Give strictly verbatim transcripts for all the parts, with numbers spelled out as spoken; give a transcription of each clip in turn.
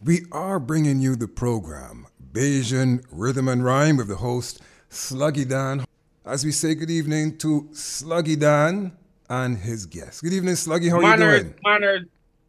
We are bringing you the program, Bayesian Rhythm and Rhyme, with the host, Sluggy Dan. As we say good evening to Sluggy Dan and his guests. Good evening, Sluggy. How are you Manners, doing? manners.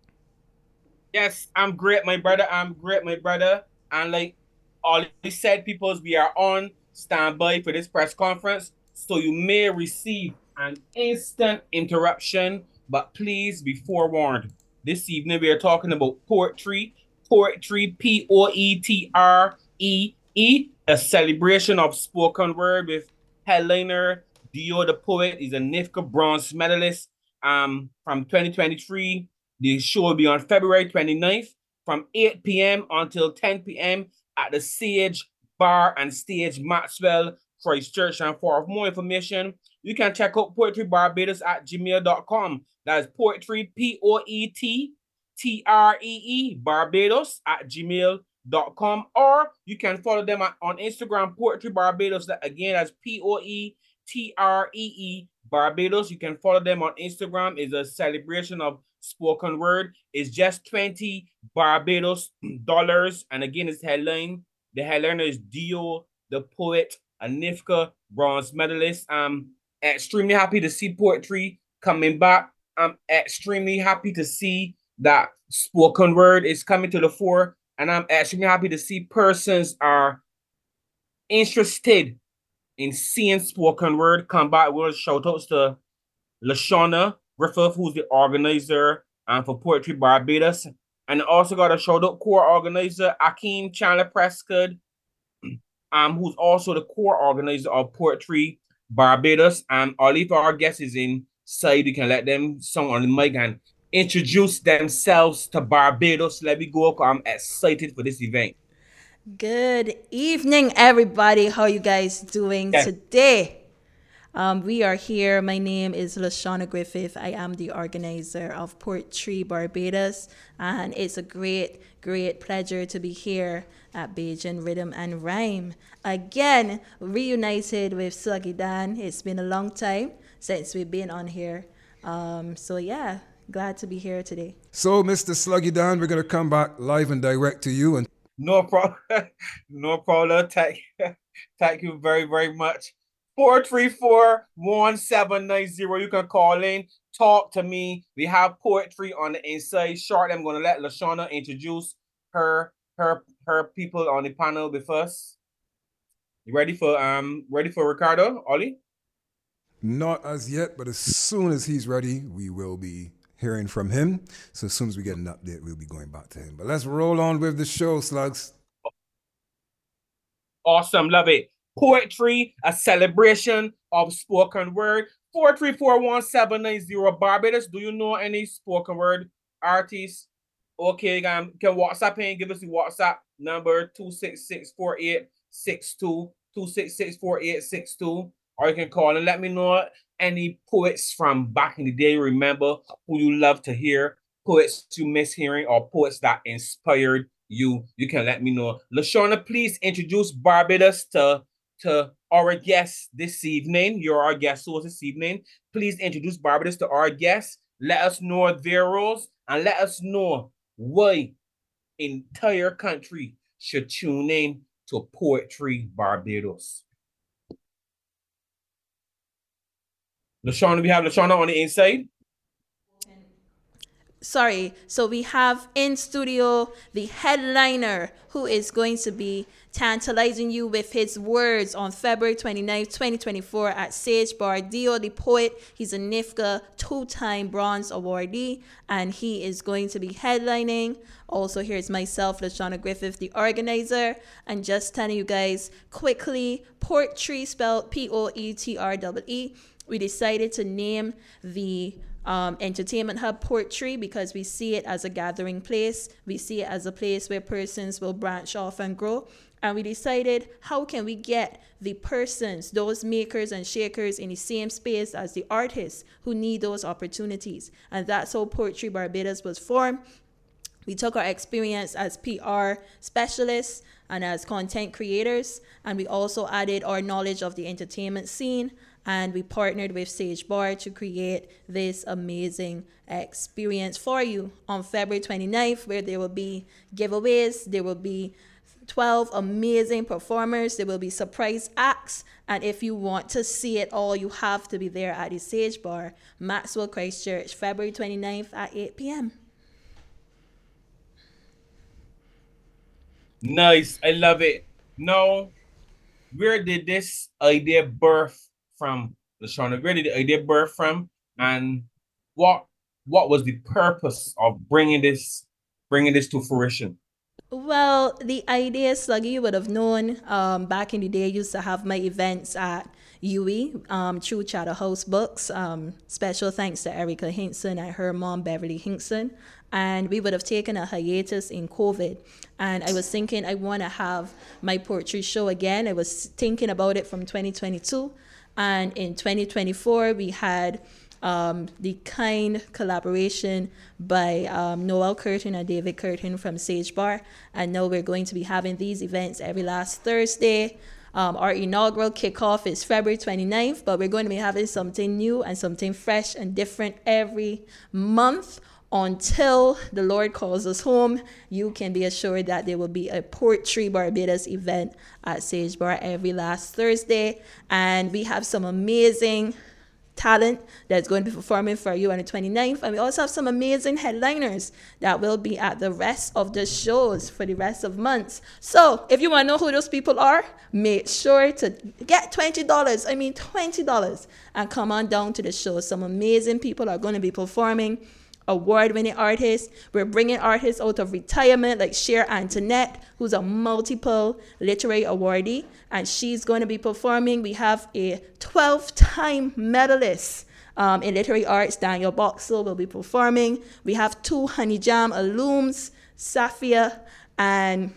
Yes, I'm great, my brother. I'm great, my brother. And like all he said, peoples, we are on standby for this press conference. So you may receive an instant interruption, but please be forewarned. This evening we are talking about poetry. Poetry, P O E T R E E, a celebration of spoken word with headliner Dio the Poet. He's a NIFCA bronze medalist um, from twenty twenty-three. The show will be on February twenty-ninth from eight p.m. until ten p.m. at the Sage Bar and Stage, Maxwell, Christchurch. And for more information, you can check out Poetry Barbados at gmail dot com. That is poetry, P O E T T R E E, Barbados at gmail dot com. Or you can follow them on Instagram, Poetry Barbados. That again, that's P O E T R E E, Barbados. You can follow them on Instagram. It's a celebration of spoken word. It's just twenty Barbados dollars. And again, it's headline. The headliner is Dio the Poet, a NIFCA bronze medalist. I'm extremely happy to see poetry coming back. I'm extremely happy to see that spoken word is coming to the fore. And I'm extremely happy to see persons are interested in seeing spoken word come back. We'll shout outs to Lashana Griffith, who's the organizer um, for Poetry Barbados. And also got a shout out core organizer, Akeem Chandler Prescott, um, who's also the core organizer of Poetry Barbados. And all of our guests is inside. You can let them song on the mic and introduce themselves to Barbados. Let me go. I'm excited for this event. Good evening, everybody. How you guys doing Yes. today? Um, we are here. My name is Lashana Griffith. I am the organizer of Poetry Barbados, and it's a great, great pleasure to be here at Bayesian Rhythm and Rhyme. Again, reunited with Sluggy Dan. It's been a long time since we've been on here. Um, so yeah, glad to be here today. So, Mister Sluggy Dan, we're going to come back live and direct to you. And No problem. No problem. Thank, thank you very, very much. four three four, one seven nine zero. You can call in, talk to me. We have poetry on the inside. Shortly, I'm going to let Lashana introduce her her her people on the panel with us. You ready for um ready for Ricardo, Ollie? not as yet, but as soon as he's ready, we will be hearing from him. So, as soon as we get an update, we'll be going back to him. But let's roll on with the show, Slugs. Awesome, love it. Poetry, a celebration of spoken word. four three four, one seven nine zero. Barbados, do you know any spoken word artists? Okay, um, can WhatsApp in, give us the WhatsApp number two six six, four eight six two, two six six, four eight six two. Or you can call and let me know any poets from back in the day. Remember who you love to hear, poets you miss hearing, or poets that inspired you. You can let me know. Lashana, please introduce Barbados to to our guests this evening. You're our guest host this evening. Please introduce Barbados to our guests. Let us know their roles and let us know why entire country should tune in to Poetry Barbados. Lashana, we have Lashana on the inside. Sorry, so we have in studio the headliner who is going to be tantalizing you with his words on February twenty-ninth, twenty twenty-four at Sage Bar. Dio the Poet, he's a NIFCA two-time bronze awardee, and he is going to be headlining. Also, here's myself, Lashana Griffith, the organizer, and just telling you guys quickly, Poetry spelled P O E T R E E. We decided to name the um, entertainment hub Poetry because we see it as a gathering place. We see it as a place where persons will branch off and grow. And we decided, how can we get the persons, those makers and shakers in the same space as the artists who need those opportunities? And that's how Poetry Barbados was formed. We took our experience as P R specialists and as content creators, and we also added our knowledge of the entertainment scene and we partnered with Sage Bar to create this amazing experience for you on February twenty-ninth, where there will be giveaways, there will be twelve amazing performers, there will be surprise acts, and if you want to see it all, you have to be there at the Sage Bar, Maxwell Christchurch, February twenty-ninth at eight p.m. Nice. I love it. Now, where did this idea birth from, LaShawna? Where did the idea birth from? And what what was the purpose of bringing this bringing this to fruition? Well, the idea, Sluggy, you would have known um, back in the day, I used to have my events at U E um, through Chatterhouse Books. Um, special thanks to Erica Hinkson and her mom, Beverly Hinkson. And we would have taken a hiatus in COVID. And I was thinking I want to have my poetry show again. I was thinking about it from twenty twenty-two. And in twenty twenty-four, we had um, the kind collaboration by um, Noel Curtin and David Curtin from Sage Bar. And now we're going to be having these events every last Thursday. Um, our inaugural kickoff is February twenty-ninth, but we're going to be having something new and something fresh and different every month until the Lord calls us home. You can be assured that there will be a Poetry Barbados event at Sage Bar every last Thursday. And we have some amazing talent that's going to be performing for you on the twenty-ninth. And we also have some amazing headliners that will be at the rest of the shows for the rest of months. So if you want to know who those people are, make sure to get twenty dollars. I mean, twenty dollars and come on down to the show. Some amazing people are going to be performing. Award-winning artists. We're bringing artists out of retirement like Cher Antoinette, who's a multiple literary awardee, and she's going to be performing. We have a twelve-time medalist um, in literary arts, Daniel Boxall, will be performing. We have two Honey Jam alums, Safia and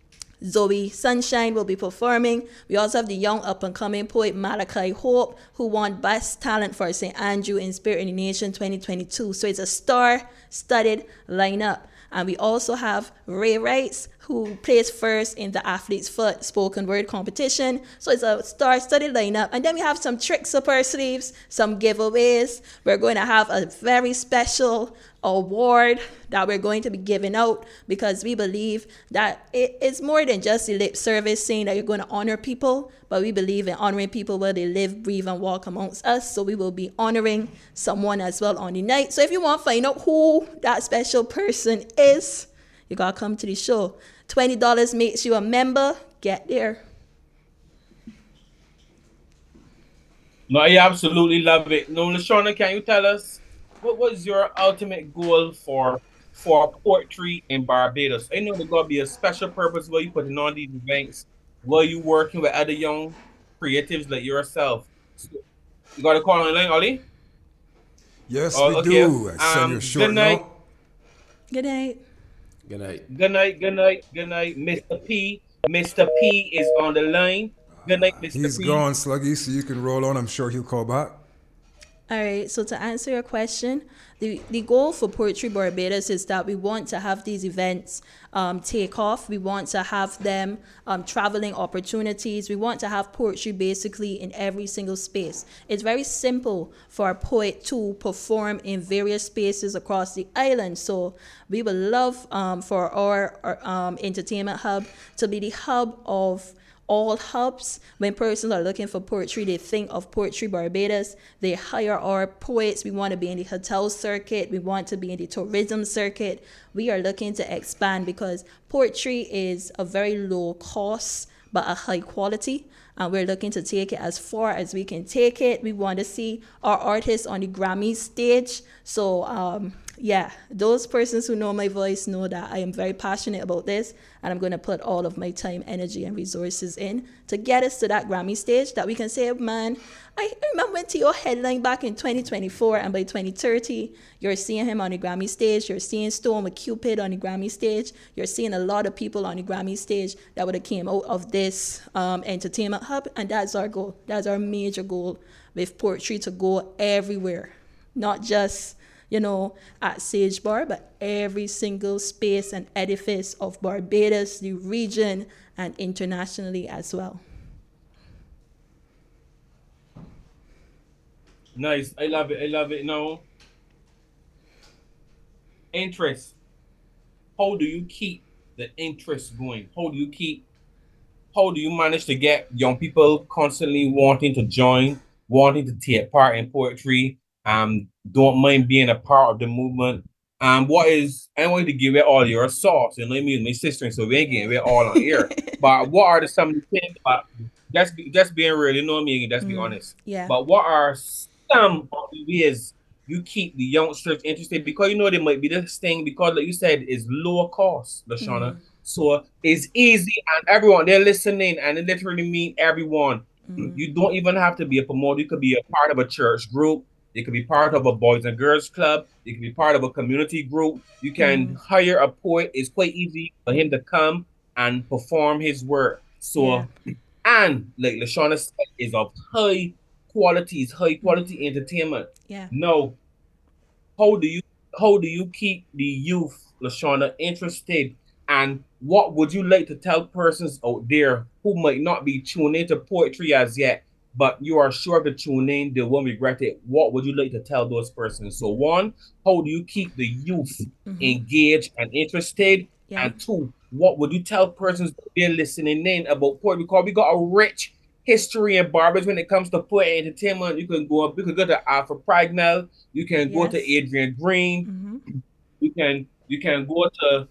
Zoe Sunshine will be performing. We also have the young up-and-coming poet Malachi Hope, who won Best Talent for Saint Andrew in Spirit in the Nation twenty twenty-two. So it's a star-studded lineup. And we also have Ray Wrights, who placed first in the Athlete's Foot spoken word competition. So it's a star-studded lineup. And then we have some tricks up our sleeves, some giveaways. We're going to have a very special award that we're going to be giving out, because we believe that it is more than just the lip service saying that you're going to honor people, but we believe in honoring people where they live, breathe, and walk amongst us. So we will be honoring someone as well on the night. So if you want to find out who that special person is, you got to come to the show. twenty dollars makes you a member. Get there. No, I absolutely love it. No, LaShawna, can you tell us what was your ultimate goal for for poetry in Barbados? I know there's going to be a special purpose where you putting on these events, where you working with other young creatives like yourself. So you got a call on the line, Ollie? Yes, Oh, we okay. do. I send Um, you a short good night. note. Good night. Good night. Good night, good night, good night. Mister P. Mister P is on the line. Good night, Mister He's P. gone, Sluggy, so you can roll on. I'm sure he'll call back. All right, so to answer your question, the, the goal for Poetry Barbados is that we want to have these events um, take off. We want to have them um, traveling opportunities. We want to have poetry basically in every single space. It's very simple for a poet to perform in various spaces across the island. So we would love um, for our, our um, entertainment hub to be the hub of all hubs. When persons are looking for poetry, they think of Poetry Barbados. They hire our poets. We want to be in the hotel circuit. We want to be in the tourism circuit. We are looking to expand because poetry is a very low cost but a high quality. And we're looking to take it as far as we can take it. We want to see our artists on the Grammy stage. So um, yeah, those persons who know my voice know that I am very passionate about this, and I'm going to put all of my time, energy, and resources in to get us to that Grammy stage that we can say, man, I remember went to your headline back in twenty twenty-four, and by twenty thirty, you're seeing him on the Grammy stage, you're seeing Storm with Cupid on the Grammy stage, you're seeing a lot of people on the Grammy stage that would have came out of this um, entertainment hub, and that's our goal. That's our major goal with poetry, to go everywhere, not just you know, at Sage Bar, but every single space and edifice of Barbados, the region, and internationally as well. Nice. I love it. I love it. No interest. How do you keep the interest going? How do you keep how do you manage to get young people constantly wanting to join, wanting to take part in poetry, um, don't mind being a part of the movement? Um, what is I want you to give it all your sauce, and let me and my sister, so we ain't getting it all on here. But what are the some of the things about just be, just being real, you know what I mean? Just be honest. Yeah. But what are some of the ways you keep the youngsters interested? Because you know they might be this thing because like you said is lower cost, Lashana. So it's easy and everyone they're listening and it literally mean everyone. You don't even have to be a promoter. You could be a part of a church group. You could be part of a boys and girls club. You can be part of a community group. You can hire a poet. It's quite easy for him to come and perform his work. Yeah. So and like Lashana said, is of high quality, is high quality entertainment. Yeah. No, how do you how do you keep the youth, Lashana, interested? And what would you like to tell persons out there who might not be tuned into poetry as yet, but you are sure to tune in, they won't regret it? What would you like to tell those persons? So one, how do you keep the youth engaged and interested? Yeah. And two, what would you tell persons that they're listening in about poetry? Because we got a rich history in Barbados when it comes to poetry entertainment. You can go you can go to Alpha Pragnell, you can go Yes. to Adrian Green, you can you can go to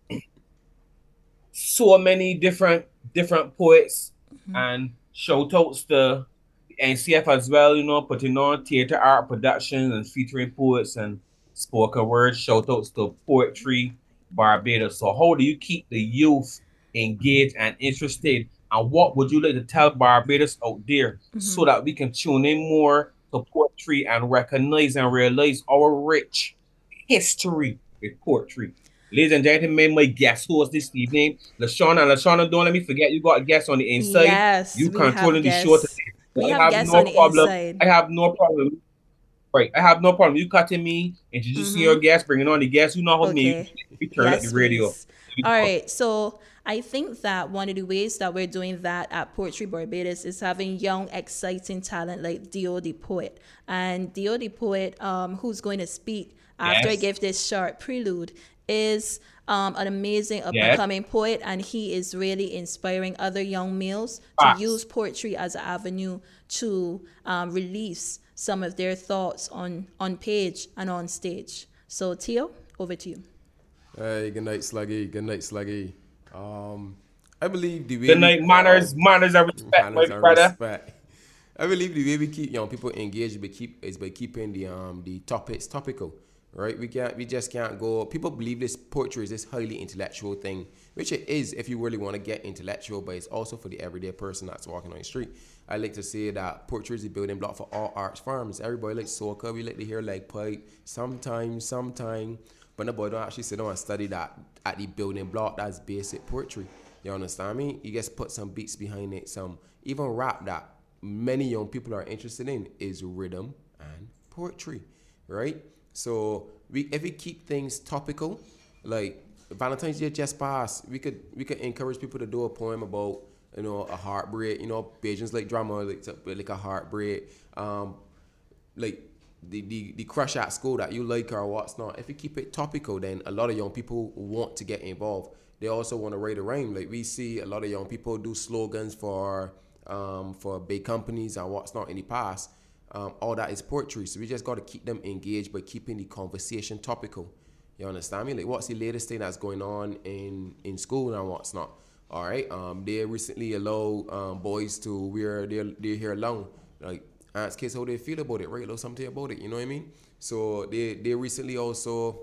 so many different different poets and shout outs to N C F as well, you know, putting on theater art productions and featuring poets and spoken word, shout outs to Poetry Barbados. So how do you keep the youth engaged and interested? And what would you like to tell Barbados out there so that we can tune in more to poetry and recognize and realize our rich history with poetry? Ladies and gentlemen, my guest host this evening, Lashana. And Lashana, don't let me forget you got a guest on the inside. Yes, You we have controlling the show guests. today. We I have have guests no on the problem. inside. I have no problem. Right. I have no problem. You cutting me, introducing your guest, bringing on the guest. You know how me. Okay. We turn up Yes, the radio. please. All right. So I think that one of the ways that we're doing that at Poetry Barbados is having young, exciting talent like Dio the Poet. And Dio the Poet, um, who's going to speak after I Yes. give this short prelude, is um, an amazing up and Yes. coming poet, and he is really inspiring other young males to Facts. use poetry as an avenue to um, release some of their thoughts on on page and on stage. So Tio, over to you. Hey, good night, Sluggy. Good night, Sluggy. Um, I believe the way Good we- night. Manners, manners and respect, Manners my and brother. respect. I believe the way we keep young people engaged, we keep is by keeping the um the topics topical, right? We can't, we just can't go. People believe this poetry is this highly intellectual thing, which it is if you really want to get intellectual, but it's also for the everyday person that's walking on the street. I like to say that poetry is the building block for all arts forms. Everybody likes soca, we like to hear like pipe, sometimes, sometime, but nobody don't actually sit down and study that at the building block. That's basic poetry. You understand me? You just put some beats behind it, some even rap that many young people are interested in is rhythm and poetry, right? So we if we keep things topical, like Valentine's Day just passed, we could we could encourage people to do a poem about, you know, a heartbreak. You know, Bajans like drama, like like a heartbreak, um, like the, the the crush at school that you like or what's not. If we keep it topical, then a lot of young people want to get involved. They also want to write a rhyme. Like we see a lot of young people do slogans for um, for big companies and what's not in the past. Um, all that is poetry. So we just got to keep them engaged by keeping the conversation topical. You understand me? Like what's the latest thing that's going on in, in school and what's not. All right. Um, they recently allow um, boys to wear their, their hair long. Like ask kids how they feel about it, right? Or something about it. You know what I mean? So they they recently also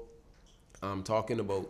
um talking about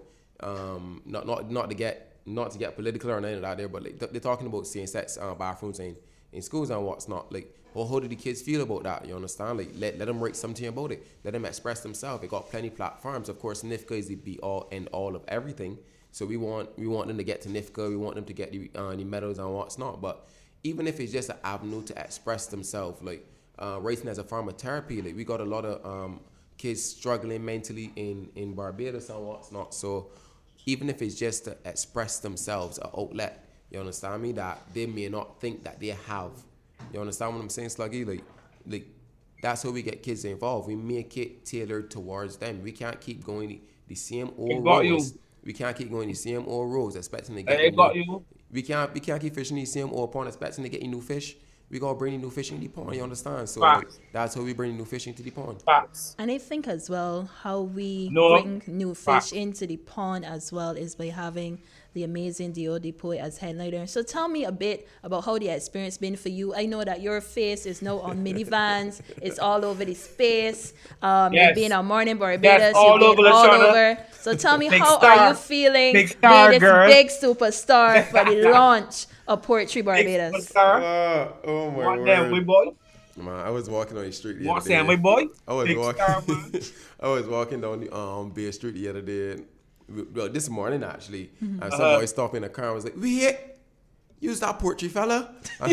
um not not not to get not to get political or anything like that there, but like they're talking about same sex uh, bathrooms in, in schools and what's not. Like, well, how do the kids feel about that? You understand? Like, let, let them write something about it. Let them express themselves. They got plenty platforms. Of course, N I F C A is the be all and all of everything. So we want we want them to get to N I F C A. We want them to get the, uh, the medals and what's not. But even if it's just an avenue to express themselves, like uh, writing as a form of therapy, like we got a lot of um, kids struggling mentally in, in Barbados and what's not. So even if it's just to express themselves, an outlet, you understand me, that they may not think that they have. You understand what I'm saying, Sluggy? Like, like That's how we get kids involved. We make it tailored towards them. We can't keep going the, the same old got roads. you. We can't keep going the same old roads expecting to get I new- got you. We can't we can't keep fishing the same old pond expecting to get new fish. We gotta bring the new fish in the pond, you understand? So like, Facts. that's how we bring the new fish into the pond. Facts. And I think as well how we No. bring new fish Facts. into the pond as well is by having the amazing Dio the Poet as headliner. So tell me a bit about how the experience been for you. I know that your face is now on minivans. It's all over the space. Um, Yes. You've been on Morning Barbados. Yes, all You've been over, all Lashana. over. So tell me, Big how star. are you feeling Big star, being this girl. big superstar for the launch of Poetry Barbados? Sir, Uh, oh my what them, we word. boy? Man, I was walking on the street the What other saying, day. my boy? I was Big walking. star, man. I was walking down the um Bay Street the other day. Well, this morning actually, Mm-hmm. and Uh-huh. somebody stopped me in the car and was like, "Wait, use that poetry fella."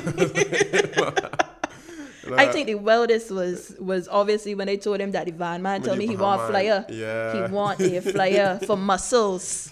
I think the wildest was was obviously when they told him that the van man When told the me he van want man- flyer. yeah. He want a flyer for muscles.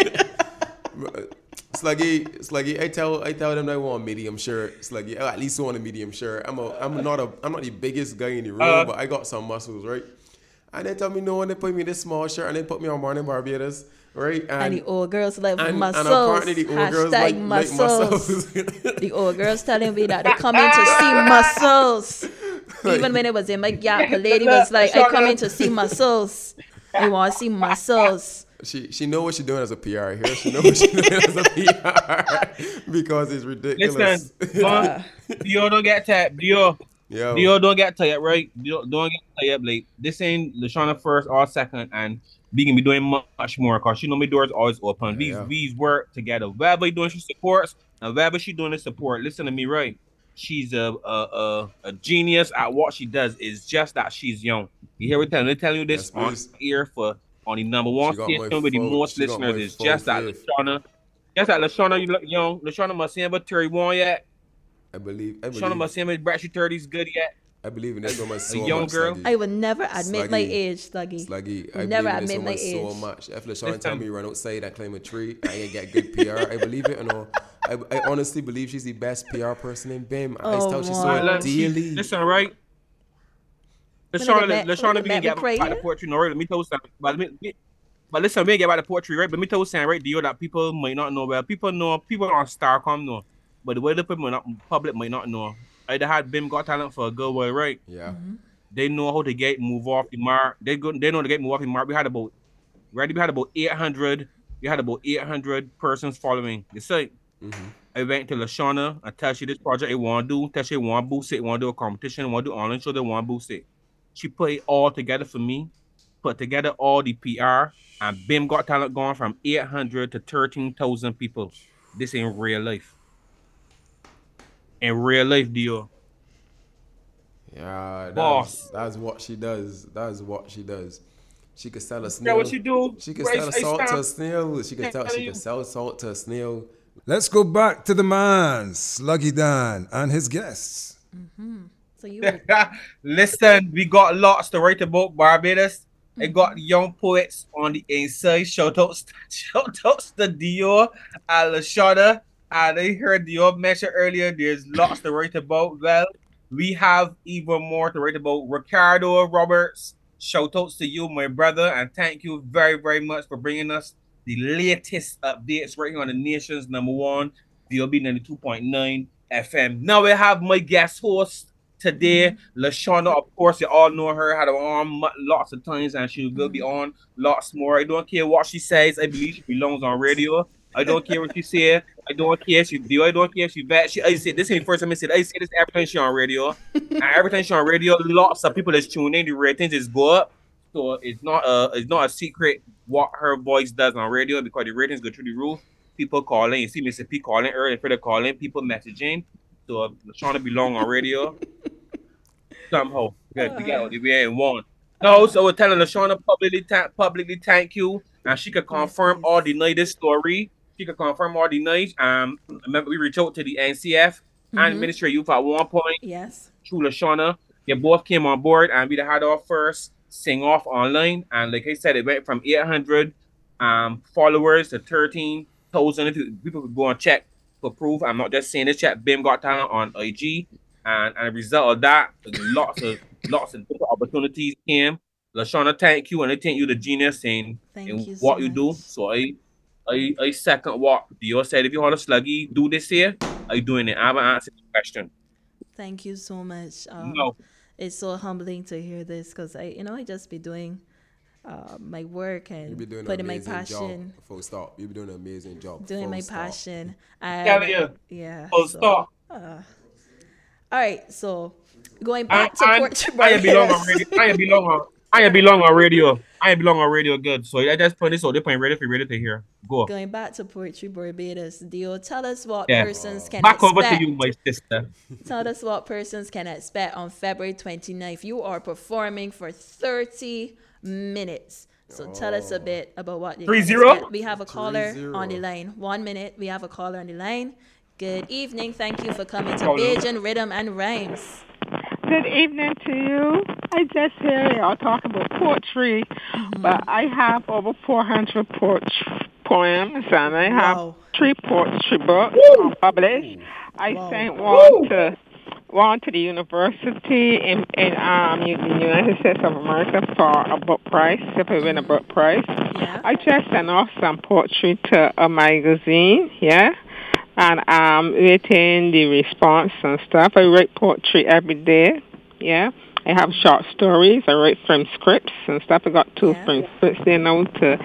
Sluggy, Sluggy, I tell I tell them I want a medium shirt. Sluggy, I at least want a medium shirt. I'm a I'm not a I'm not the biggest guy in the room, Uh, but I got some muscles, right? And they tell me no, and they put me in this small shirt and they put me on Morning Barbados, right? And the old girls like and, muscles. and apparently the old girls Hashtag like, muscles. like muscles. The old girls telling me that they come in to see muscles. Even when it was in my gap, a lady was like, I come in to see muscles. I want to see muscles. She she know what she's doing as a P R here. She know what she's doing as a P R because it's ridiculous. Listen, uh, Dio don't get tapped. Dio, Yo, Dio don't get tired, right? Dio don't get tired. Like this ain't Lashana first or second, and we can be doing much more because she know my doors always open. Yeah, we yeah. we work together. Whatever you doing, she supports, and whatever she doing, to support. Listen to me, right? She's a a, a a genius at what she does. It's just that she's young. You hear what they're telling you this Yes, on please. ear for on the number one She got my station with the full- most she got listeners. my It's full just that faith. Lashana. Just that Lashana, you look young. Lashana must see but thirty-one yet. I believe I Lashana believe must see but Brett thirties good yet. I believe in this woman so young much. girl. Sluggy. I would never admit my Sluggy. age, Sluggy. Sluggy, I Never believe in this admit my woman so age. much. If LaShawn tell Listen. me run outside and climb a tree, I ain't get good P R. I believe it, you know. I, I honestly believe she's the best P R person in B I M. I Oh, tell she's wow. so Alright, she- daily. Listen, right? When I Lashana, get back- Lashana, when I we get can back get with back the prayer? poetry, no, right? Let me tell you something. But, let me, but listen, we get back the poetry, right? But me tell you something, right? Dio, that people might not know. Well, people know, people on Starcom know. But the way the people might not, public might not know. I had B I M Got Talent for a good while, right? Yeah. Mm-hmm. They know how to get move off the mark. They go. They know to get move off the mark. We had about, right? We had about eight hundred. We had about eight hundred persons following. You see, Mm-hmm. I went to Lashana and tell she this project I want to do. Tell she want to boost it. Want to do a competition. Want to do online show. They want to boost it. She put it all together for me. Put together all the P R and B I M Got Talent going from eight hundred to thirteen thousand people. This in real life. In real life, Dio. Yeah, that's, Boss. that's what she does. That's what she does. She could sell a That snail. what you do? She could Right, sell I salt to a stand- snail. She could sell. She telling could you. sell salt to a snail. Let's go back to the man, Sluggy Dan, and his guests. So you Listen, we got lots to write about Barbados. I got young poets on the inside. Shout outs, shout outs to Dio and Lashana. And I heard Dio mention earlier, there's lots to write about. Well, we have even more to write about. Ricardo Roberts, shout outs to you, my brother. And thank you very, very much for bringing us the latest updates right here on the nation's number one, D O B ninety-two point nine F M. Now we have my guest host today, Lashana. Of course, you all know her, had her on lots of times, and she will be on lots more. I don't care what she says. I believe she belongs on radio. I don't care what she said. I don't care if she do. I don't care if she bad. She, I said this ain't the first time I said. I say this every time she on radio, and every time she on radio, lots of people is tuning in. The ratings is go up. So it's not a it's not a secret what her voice does on radio because the ratings go through the roof. People calling, you see Mister P calling early, instead of calling, people messaging. So uh, trying to belong on radio. Somehow. Good. We got we ain't one. No, so we're telling Lashana publicly ta- publicly thank you. And she could confirm or deny this story. She could confirm or deny. Um remember we reached out to the N C F and Ministry of Youth at one point. yes. Through Lashana. They both came on board and we had our first sing off online. And like I said, it went from eight hundred um followers to thirteen thousand. People could go and check for proof. I'm not just saying this. Check B I M Got Talent on I G. And, and a result of that, lots of lots of different opportunities came. Lashana, thank you, and I think you the genius in Thank in you so what you do. much. So I I I second what Dio said. If you want to sluggy do this here, I doing it. I haven't answered the question. Thank you so much. Um, No. it's so humbling to hear this because I, you know, I just be doing uh, my work You be and doing an putting my amazing job. passion, Full stop. You be doing an amazing job. doing Full my stop. passion, Tell and you. yeah. Oh So, stop. all right. So, going And back to and Port I ain't belong on Barbados. radio. I ain't belong on I ain't belong on radio. I ain't belong on radio good. So I just put this so they point ready for ready to hear. Go. Going back to Poetry Barbados, Dio, tell us what Yeah. persons can Back over to you, my expect. sister. Tell us what persons can expect on February twenty-ninth. You are performing for thirty minutes. So tell us a bit about what you Three can zero? expect. We have a caller Three on the zero. line. One minute. We have a caller on the line. Good evening. Thank you for coming to Caller. Bajan Rhythm and Rhymes. Good evening to you. I just hear y'all talk about poetry, but I have over four hundred poetry poems, and I have Wow. three poetry books published. I Wow. sent one to one to the university in in um U- the United States of America for a book prize, if I win a book prize. Yeah. I just sent off some poetry to a magazine, yeah, and um waiting the response and stuff. I write poetry every day, yeah. I have short stories. I write from scripts and stuff. I got two Yeah. from scripts there now to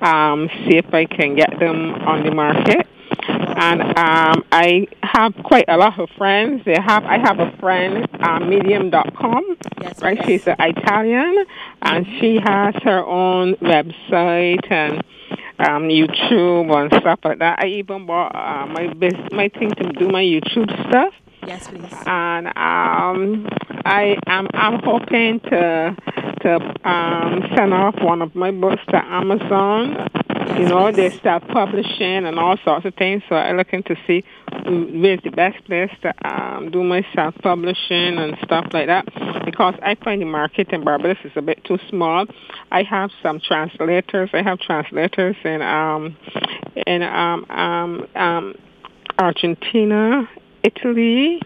um see if I can get them on the market. And um, I have quite a lot of friends. They have I have a friend, uh, medium dot com, Yes, right? please. She's an Italian, and she has her own website and um, YouTube and stuff like that. I even bought uh, my bus- my thing to do my YouTube stuff. Yes, please. And um, I am I'm hoping to to um, send off one of my books to Amazon. You Yes, know, they please. start publishing and all sorts of things. So I'm looking to see where's the best place to um, do my self-publishing and stuff like that. Because I find the market in Barbados is a bit too small. I have some translators. I have translators in um in um um um Argentina, Italy,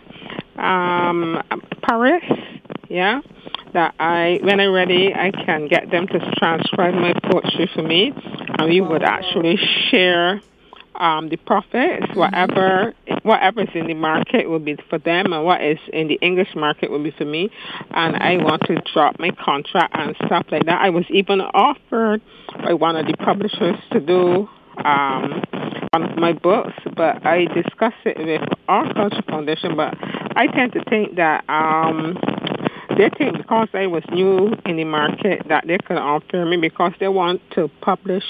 um, Paris, yeah, that I, when I'm ready, I can get them to transcribe my poetry for me, and we would actually share um, the profits, whatever whatever is in the market will be for them, and what is in the English market will be for me. And I want to drop my contract and stuff like that. I was even offered by one of the publishers to do um, one of my books, but I discussed it with Our Culture Foundation. But I tend to think that um, they think because I was new in the market that they could offer me because they want to publish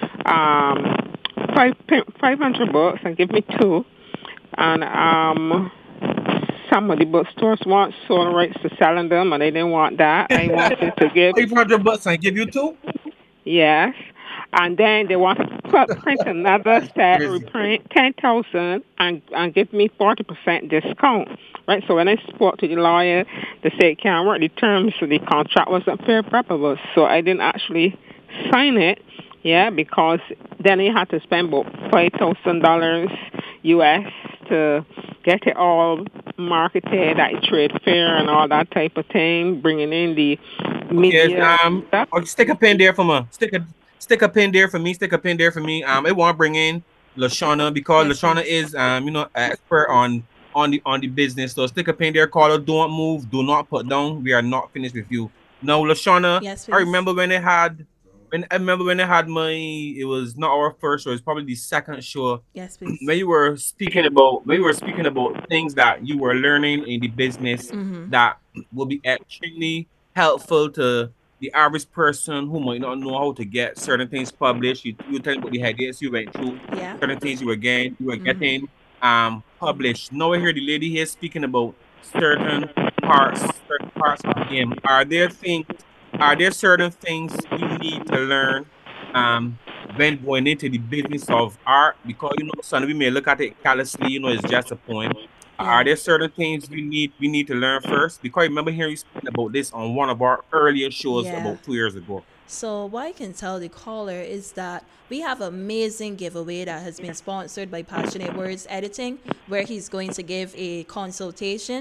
um, five five hundred books and give me two, and um, some of the bookstores want sole rights to selling them, and they didn't want that. I wanted to give Five hundred bucks and give you two? yes. And then they want to put, print another set, Crazy. reprint ten thousand, and and give me forty percent discount. Right. So when I spoke to the lawyer, they said it can't work the terms, so the contract wasn't fair preferable. So I didn't actually sign it. Yeah, because then you had to spend about five thousand dollars U S to get it all marketed at a trade fair and all that type of thing, bringing in the media Yes, um stuff. okay, stick a pin there for me. Stick a stick a pin there for me, stick a pin there for me. Um I want to bring in Lashana because Yes, Lashana please. is um, you know, an expert on on the on the business. So stick a pin there, caller. Don't move, do not put down. We are not finished with you. Now, Lashana, Yes, I please. remember when they had when I remember when I had my it was not our first show, it was probably the second show Yes, please. when you were speaking about when you were speaking about things that you were learning in the business Mm-hmm. that will be extremely helpful to the average person who might not know how to get certain things published. You you were telling about the headaches you went through, Yeah. certain things you were getting you were Mm-hmm. getting um published. Now I hear the lady here speaking about certain parts, certain parts of the game. Are there things are there certain things we need to learn um when going into the business of art? Because you know, some we may look at it callously, you know, it's just a poem. Are Yeah. there certain things we need we need to learn first? Because I remember hearing you speaking about this on one of our earlier shows Yeah. about two years ago. So what I can tell the caller is that we have an amazing giveaway that has been sponsored by Passionate Words Editing, where he's going to give a consultation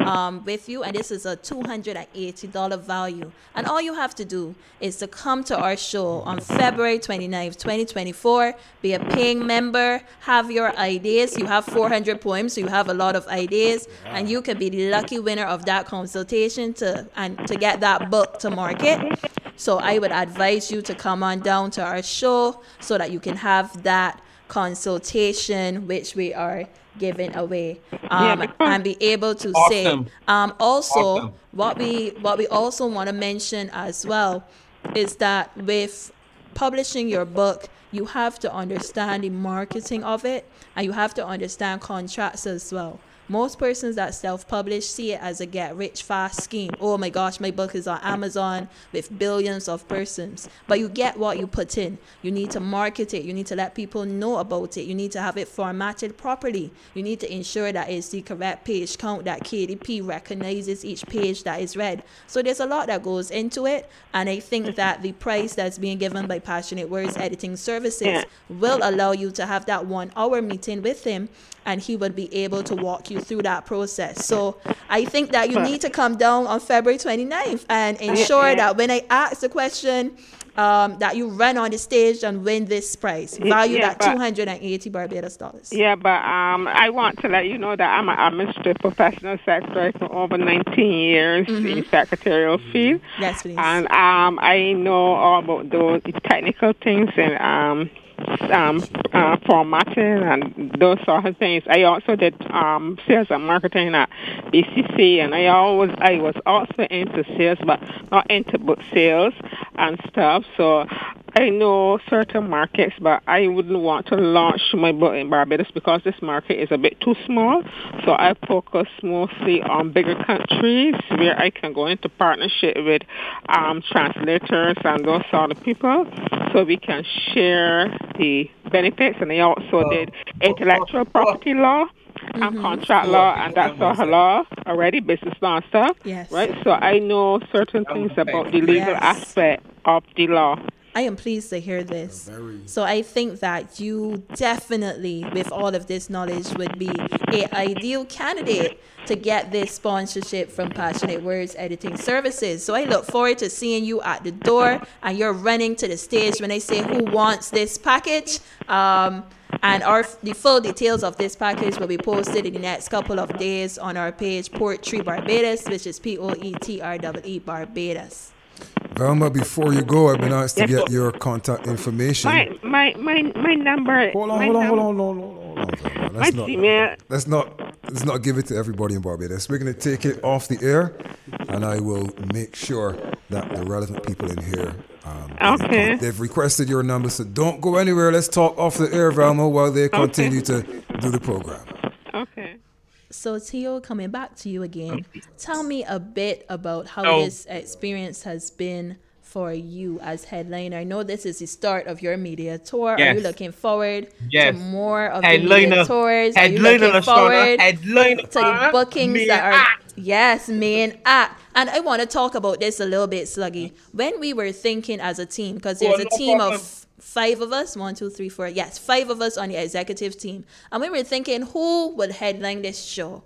um, with you, and this is a two hundred eighty dollars value. And all you have to do is to come to our show on February twenty-ninth, twenty twenty-four, be a paying member, have your ideas. You have four hundred poems, so you have a lot of ideas, and you could be the lucky winner of that consultation to and to get that book to market. So I would advise you to come on down to our show so that you can have that consultation, which we are giving away, um, Yeah, and be able to Awesome. say. Um, also, Awesome. what we what we also want to mention as well is that with publishing your book, you have to understand the marketing of it, and you have to understand contracts as well. Most persons that self-publish see it as a get-rich-fast scheme. Oh my gosh, my book is on Amazon with billions of persons. But you get what you put in. You need to market it. You need to let people know about it. You need to have it formatted properly. You need to ensure that it's the correct page count, that K D P recognizes each page that is read. So there's a lot that goes into it. And I think that the price that's being given by Passionate Words Editing Services Yeah. will allow you to have that one-hour meeting with him, and he would be able to walk you through that process. So I think that you need to come down on February twenty-ninth and ensure yeah. that when I ask the question, um, that you run on the stage and win this prize, valued yeah, at but- two hundred eighty Barbados dollars. Yeah, but um, I want to let you know that I'm an administrative professional secretary for over nineteen years in secretarial field. Yes, please. And um, I know all about those technical things and um, um, uh, formatting and those sort of things. I also did um, sales and marketing at B C C, and I always I was also into sales, but not into book sales and stuff. So I know certain markets, but I wouldn't want to launch my book in Barbados because this market is a bit too small. So I focus mostly on bigger countries where I can go into partnership with um, translators and those sort of people, so we can share the benefits. And I also did intellectual property law and contract law and that sort of law already, business law and stuff. Yes. Right? So I know certain things about the legal Yes. aspect of the law. I am pleased to hear this. So I think that you definitely, with all of this knowledge, would be a ideal candidate to get this sponsorship from Passionate Words Editing Services. So I look forward to seeing you at the door, and you're running to the stage when I say who wants this package. Um, and our the full details of this package will be posted in the next couple of days on our page, Poetry Barbados, which is P O E T R E E Barbados. Velma, before you go, I've been asked to Yes, get sir. your contact information. My my my my number. Hold on, my hold on, hold num- on, hold on, hold on, Velma. My Let's not, Gmail. let's not, let's not give it to everybody in Barbados. We're going to take it off the air, and I will make sure that the relevant people in here, um, Okay. they've, they've requested your number, so don't go anywhere. Let's talk off the air, Velma, while they continue to do the program. Okay. So Tio, coming back to you again, tell me a bit about how Oh. this experience has been for you as headliner. I know this is the start of your media tour. Are Yes. you looking forward Yes. to more of the Headliner. media tours? Are you Headliner, looking Lashana. forward Headliner. to the bookings Main that are act. yes, main act? And I want to talk about this a little bit, Sluggy. When we were thinking as a team, because there's Oh, a no team problem. of five of us, one, two, three, four, yes, five of us on the executive team, and we were thinking who would headline this show.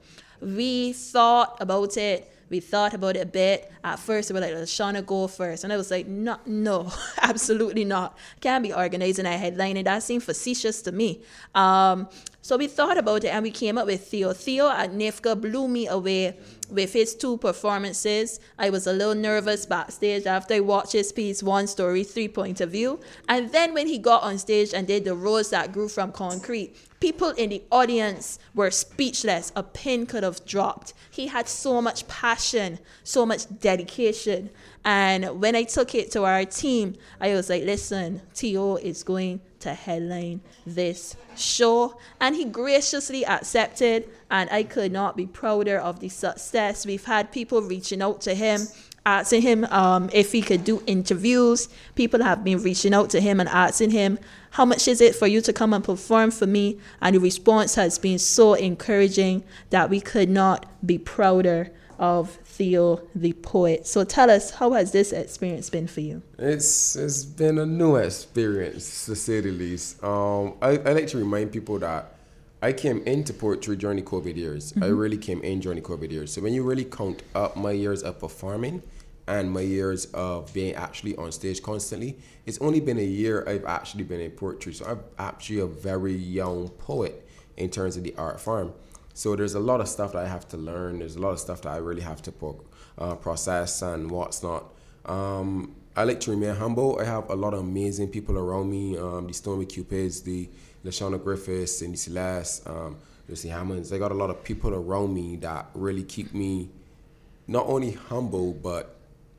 We thought about it. We thought about it a bit. At first, we were like, let Shauna go first. And I was like, no, no, absolutely not. Can't be organizing a headlining. That seemed facetious to me. Um, so we thought about it, and we came up with Theo. Theo at N I F C A blew me away with his two performances. I was a little nervous backstage after I watched his piece, One Story, Three Point of View. And then when he got on stage and did The Rose That Grew From Concrete, people in the audience were speechless. A pin could have dropped. He had so much passion, so much dedication. And when I took it to our team, I was like, listen, T O is going to headline this show. And he graciously accepted, and I could not be prouder of the success. We've had people reaching out to him, asking him um, if he could do interviews. People have been reaching out to him and asking him, how much is it for you to come and perform for me? And the response has been so encouraging that we could not be prouder of Theo the poet. So tell us, how has this experience been for you? It's it's been a new experience, to say the least. Um, I, I like to remind people that I came into poetry during the COVID years. Mm-hmm. I really came in during the COVID years. So when you really count up my years of performing and my years of being actually on stage constantly, it's only been a year I've actually been in poetry. So I'm actually a very young poet in terms of the art form. So there's a lot of stuff that I have to learn. There's a lot of stuff that I really have to pro- uh, process and what's not. Um, I like to remain humble. I have a lot of amazing people around me. Um, the Stormy Cupids, the LaShawna Griffiths, Cindy Celeste, um, Lucy Hammonds. I got a lot of people around me that really keep me not only humble, but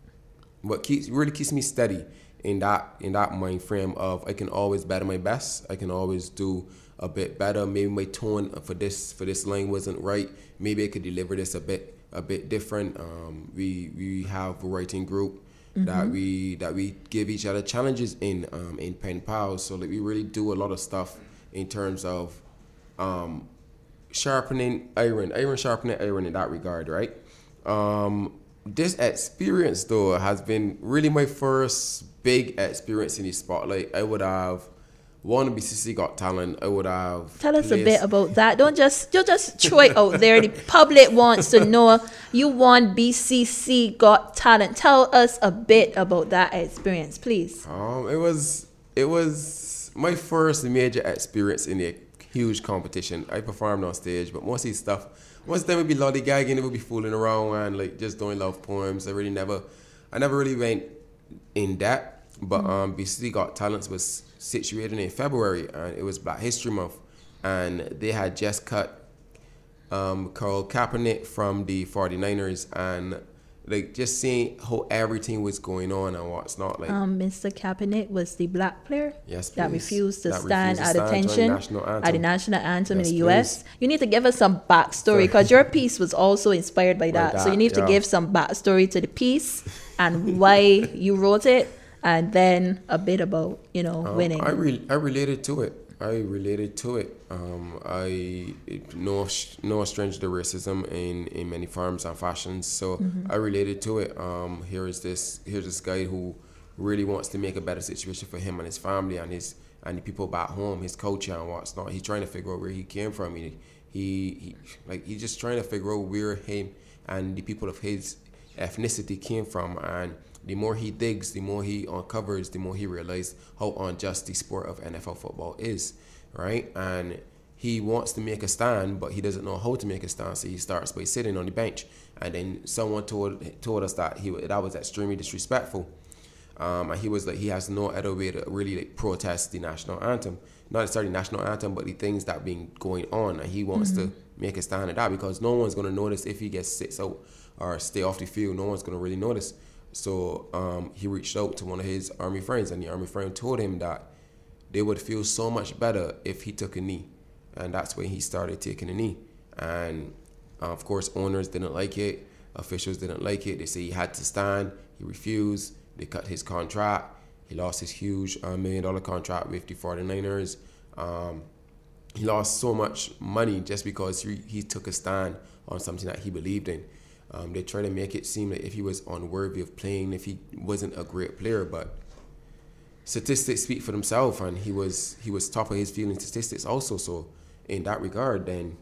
but keeps really keeps me steady in that in that mind frame of I can always better my best. I can always do a bit better. Maybe my tone for this for this line wasn't right. Maybe I could deliver this a bit a bit different. Um, we we have a writing group. Mm-hmm. that we that we give each other challenges in um, in Pen Pals. So like we really do a lot of stuff in terms of um, sharpening iron, iron sharpening iron in that regard, right? Um, this experience though has been really my first big experience in the spotlight. I would have won B C C Got Talent. I would have Tell us placed... a bit about that. Don't just don't just throw it out there. The public wants to know you won B C C Got Talent. Tell us a bit about that experience, please. Um, it was it was my first major experience in a huge competition. I performed on stage, but most of the stuff, most of them would be lollygagging, they would be fooling around and like just doing love poems. I really never, I never really went in that. But um, B C C Got Talent was situated in February, and it was Black History Month, and they had just cut um, Colin Kaepernick from the forty-niners, and like just seeing how everything was going on and what's not. Like um, Mister Kaepernick was the black player yes, that please. refused to that stand refused to at stand attention at the national anthem yes, in the U S. Please. You need to give us some backstory because your piece was also inspired by that. that So you need yeah. to give some backstory to the piece and why you wrote it. And then a bit about, you know, um, winning. I re- I related to it. I related to it. Um, I know no stranger to racism in, in many forms and fashions. So mm-hmm. I related to it. Um, here is this here's this guy who really wants to make a better situation for him and his family and his and the people back home, his culture and what's not. He's trying to figure out where he came from. He, he, he like he's just trying to figure out where him and the people of his ethnicity came from. And the more he digs, the more he uncovers, the more he realizes how unjust the sport of N F L football is, right? And he wants to make a stand, but he doesn't know how to make a stand, so he starts by sitting on the bench. And then someone told told us that he that was extremely disrespectful, um, and he was like he has no other way to really like protest the national anthem, not necessarily national anthem, but the things that been going on, and he wants mm-hmm. to make a stand at that because no one's gonna notice if he gets sits out or stay off the field. No one's gonna really notice. So um, he reached out to one of his Army friends, and the Army friend told him that they would feel so much better if he took a knee. And that's when he started taking a knee. And uh, of course, owners didn't like it. Officials didn't like it. They say he had to stand. He refused. They cut his contract. He lost his huge uh, million dollar contract with the forty-niners. Um, he lost so much money just because he, he took a stand on something that he believed in. Um, they try to make it seem like if he was unworthy of playing, if he wasn't a great player, but statistics speak for themselves, and he was he was top of his field in statistics also. So in that regard, then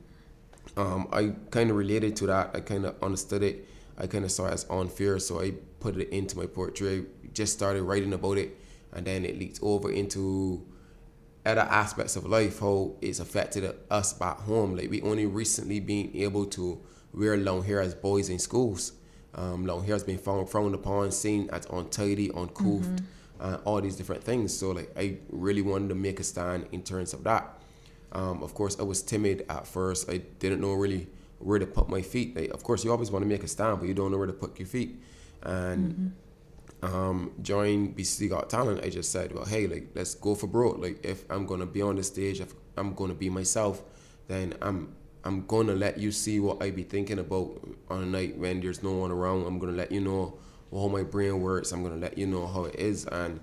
um, I kind of related to that. I kind of understood it. I kind of saw it as unfair, so I put it into my poetry. I just started writing about it, and then it leaked over into other aspects of life, how it's affected us back home. Like we only recently been able to wear long hair as boys in schools. Um, long hair has been found, frowned upon, seen as untidy, uncouth, mm-hmm. uh, all these different things. So like I really wanted to make a stand in terms of that. Um, of course, I was timid at first. I didn't know really where to put my feet. Like, of course, you always want to make a stand, but you don't know where to put your feet. And mm-hmm. um, during B C C Got Talent, I just said, well, hey, like let's go for broke. Like if I'm gonna be on the stage, if I'm gonna be myself, then I'm I'm gonna let you see what I be thinking about on a night when there's no one around. I'm gonna let you know how my brain works. I'm gonna let you know how it is. And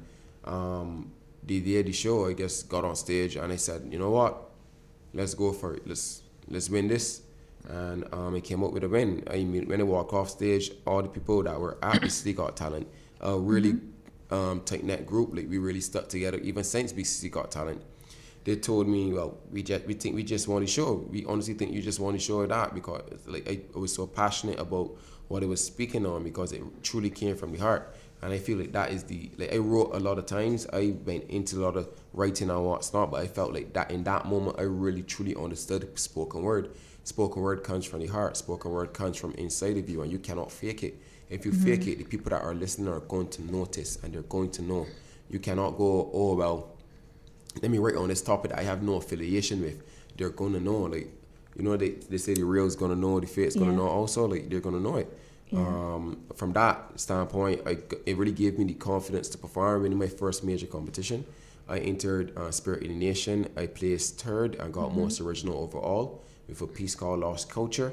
um, the day of the show, I just got on stage and I said, you know what, let's go for it. Let's let's win this. And um, I came up with a win. I mean, when I walk off stage, all the people that were at B C C Got Talent, a really mm-hmm. um, tight knit group. Like we really stuck together, even since B C C Got Talent. they told me, well, we just we think we just want to show. We honestly think you just want to show that because like I, I was so passionate about what I was speaking on because it truly came from the heart. And I feel like that is the, like I wrote a lot of times, I went into a lot of writing and what's not, but I felt like that in that moment, I really truly understood spoken word. Spoken word comes from the heart. Spoken word comes from inside of you and you cannot fake it. If you mm-hmm. fake it, the people that are listening are going to notice and they're going to know. You cannot go, oh, well, let me write on this topic that I have no affiliation with. They're going to know, like, you know, they, they say the real is going to know, the fake's going to yeah. know also, like, they're going to know it. Yeah. Um, from that standpoint, I, it really gave me the confidence to perform in my first major competition. I entered uh, Spirit in the Nation. I placed third and got mm-hmm. most original overall with a piece called Lost Culture.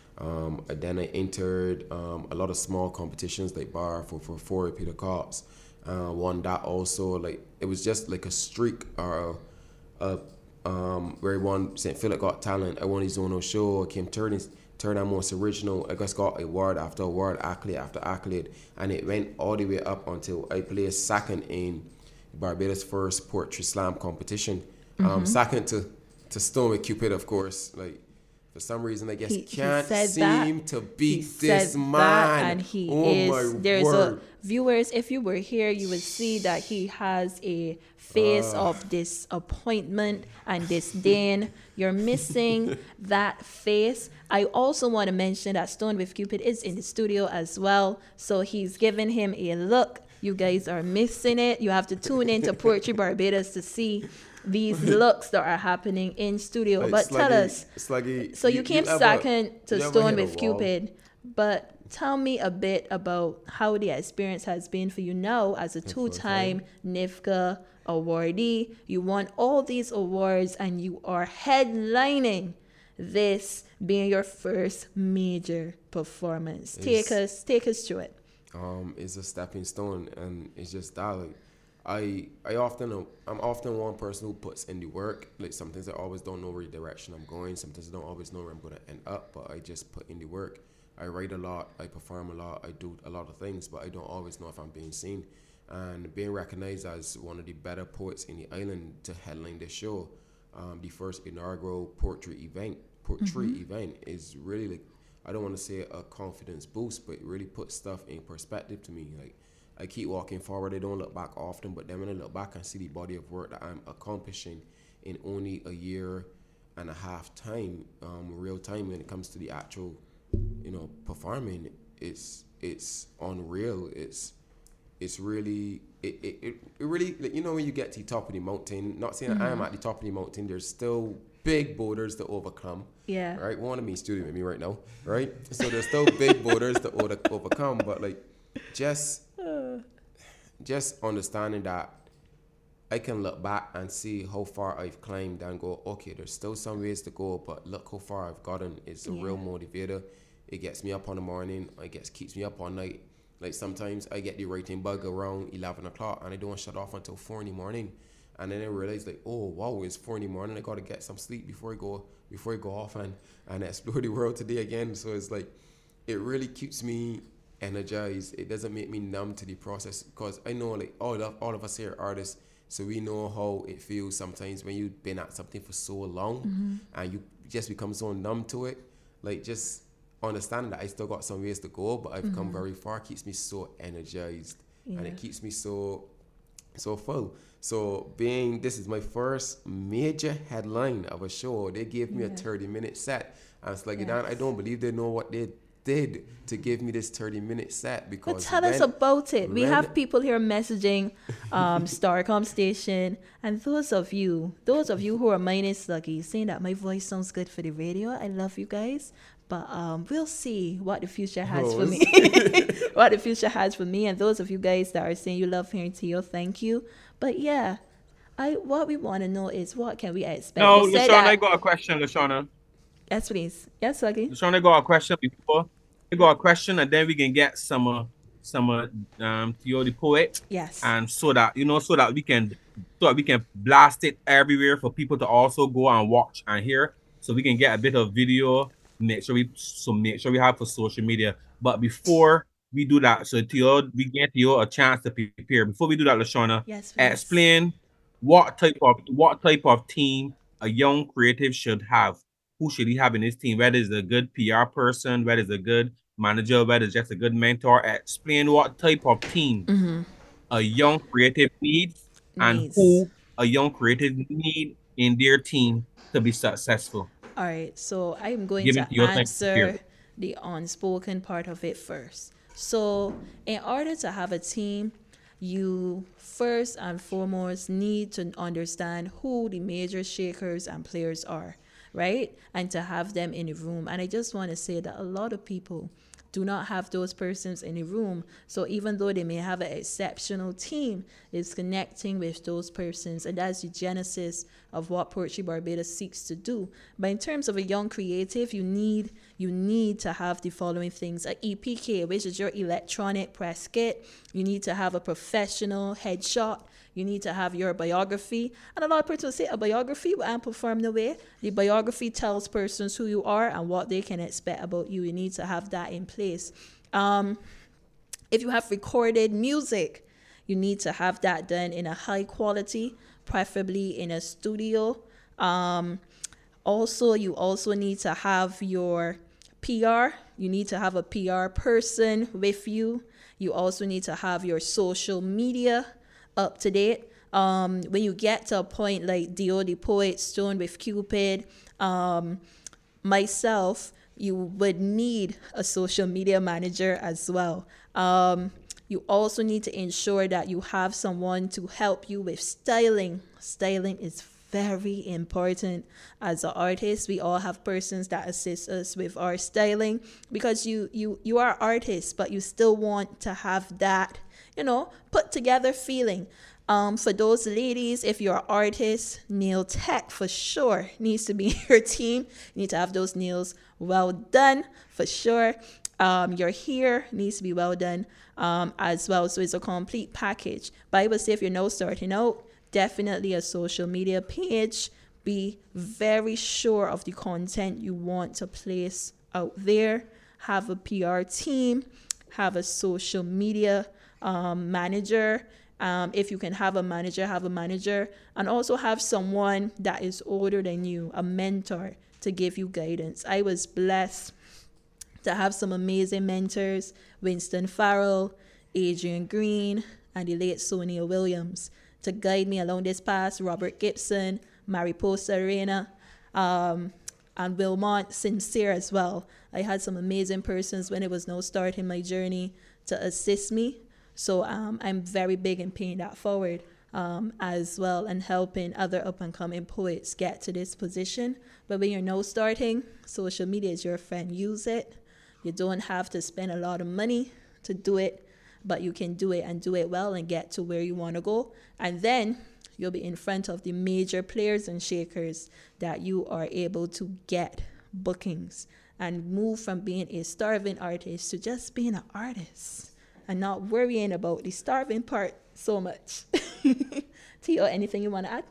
Um, and then I entered um, a lot of small competitions like Bar for for four Peter Cops. Uh, won that also. Like it was just like a streak or a, a um, where I won Saint Philip Got Talent. I won the Zono Show. I came third in Third and most original. I just got award after award, accolade after accolade, and it went all the way up until I placed second in Barbados' first poetry slam competition. Mm-hmm. Um, second to to Stone with Cupid, of course. Like for some reason, I guess he, can't he seem that. to beat he this man. And he oh is. My there's word. a viewers. If you were here, you would see that he has a face uh. of disappointment and disdain. You're missing that face. I also want to mention that Stone with Cupid is in the studio as well. So he's giving him a look. You guys are missing it. You have to tune into Poetry Barbados to see these looks that are happening in studio. Like but sluggy, tell us. Sluggy, so you, you came you second ever, to Stone with Cupid. But tell me a bit about how the experience has been for you now as a two-time N I F C A awardee. You won all these awards and you are headlining this being your first major performance. It's, take us take us through it. Um, it's a stepping stone and it's just that like I I often I'm often one person who puts in the work. Like sometimes I always don't know where direction I'm going. Sometimes I don't always know where I'm gonna end up, but I just put in the work. I write a lot, I perform a lot, I do a lot of things, but I don't always know if I'm being seen. And being recognized as one of the better poets in the island to headline this show, um, the first inaugural poetry event, poetry mm-hmm. event is really like, I don't want to say a confidence boost, but it really puts stuff in perspective to me. Like I keep walking forward, I don't look back often, but then when I look back and see the body of work that I'm accomplishing in only a year and a half time, um, real time when it comes to the actual, you know, performing, it's it's unreal. It's It's really, it, it, it, it really, like, you know, when you get to the top of the mountain, not saying mm-hmm. I am at the top of the mountain, there's still big boulders to overcome. Yeah. Right? One of me studio with me right now, right? So there's still big boulders to over, overcome, but like, just, just understanding that I can look back and see how far I've climbed and go, okay, there's still some ways to go, but look how far I've gotten. It's a yeah. real motivator. It gets me up in the morning. It gets keeps me up all night. Like sometimes I get the writing bug around eleven o'clock and I don't shut off until four in the morning. And then I realize like, oh, wow, it's four in the morning. I got to get some sleep before I go before I go off and, and explore the world today again. So it's like, it really keeps me energized. It doesn't make me numb to the process because I know like all of, all of us here are artists. So we know how it feels sometimes when you've been at something for so long mm-hmm. and you just become so numb to it. Like just understanding that I still got some ways to go, but I've mm-hmm. come very far keeps me so energized yeah. and it keeps me so so full. So being this is my first major headline of a show, they gave me yeah. a thirty minute set. I was like, yes. I don't believe they know what they did to give me this thirty minute set because but tell when, us about it. We have people here messaging um Starcom station, and those of you those of you who are minus Sluggy saying that my voice sounds good for the radio. I love you guys. But um, we'll see what the future has oh, for me. What the future has for me. And those of you guys that are saying you love hearing Tio, thank you. But yeah, I what we want to know is what can we expect? No, LaShawn, I got a question, LaShawn. Yes, please. Yes, Sluggy. LaShawn, I got a question before. I got a question, and then we can get some, uh, some uh, um, Tio the poet. Yes. And so that you know, so that we can, so that we can blast it everywhere for people to also go and watch and hear, so we can get a bit of video. Make sure we so make sure we have for social media. But before we do that, so Tio, we get Tio a chance to prepare. Before we do that, LaShawn, yes, explain what type of what type of team a young creative should have. Who should he have in his team? Whether it's a good P R person, whether it's a good manager, whether it's just a good mentor. Explain what type of team a young creative needs and Needs. who a young creative need in their team to be successful. All right, so I'm going Give to it to your time answer here. the unspoken part of it first. So, in order to have a team, you first and foremost need to understand who the major shakers and players are, right? And to have them in the room. And I just want to say that a lot of people do not have those persons in the room. So even though they may have an exceptional team, it's connecting with those persons. And that's the genesis of what Poetry Barbados seeks to do. But in terms of a young creative, you need you need to have the following things: a E P K, which is your electronic press kit. You need to have a professional headshot. You need to have your biography. And a lot of people say a biography will amplify the way. The biography tells persons who you are and what they can expect about you. You need to have that in place. Um, if you have recorded music, you need to have that done in a high quality, preferably in a studio. Um, also, you also need to have your P R. You need to have a P R person with you. You also need to have your social media up to date. Um, when you get to a point like Dio the Poet, Stone with Cupid, um, myself, you would need a social media manager as well. Um, you also need to ensure that you have someone to help you with styling. Styling is very important as an artist. We all have persons that assist us with our styling because you you you are artists, but you still want to have that, you know, put together feeling. Um, for those ladies, if you're an artist, nail tech for sure needs to be in your team. You need to have those nails well done for sure. Um, your hair needs to be well done um, as well. So it's a complete package. But I would say if you're now starting out, definitely a social media page. Be very sure of the content you want to place out there. Have a P R team. Have a social media um, manager. Um, if you can have a manager, have a manager. And also have someone that is older than you, a mentor, to give you guidance. I was blessed to have some amazing mentors: Winston Farrell, Adrian Green, and the late Sonia Williams, to guide me along this path. Robert Gibson, Mariposa Arena, um, and Wilmont Sincere as well. I had some amazing persons when it was now starting my journey to assist me. So um, I'm very big in paying that forward um, as well, and helping other up-and-coming poets get to this position. But when you're now starting, social media is your friend. Use it. You don't have to spend a lot of money to do it, but you can do it and do it well and get to where you want to go. And then you'll be in front of the major players and shakers that you are able to get bookings and move from being a starving artist to just being an artist and not worrying about the starving part so much. Tio, anything you want to add?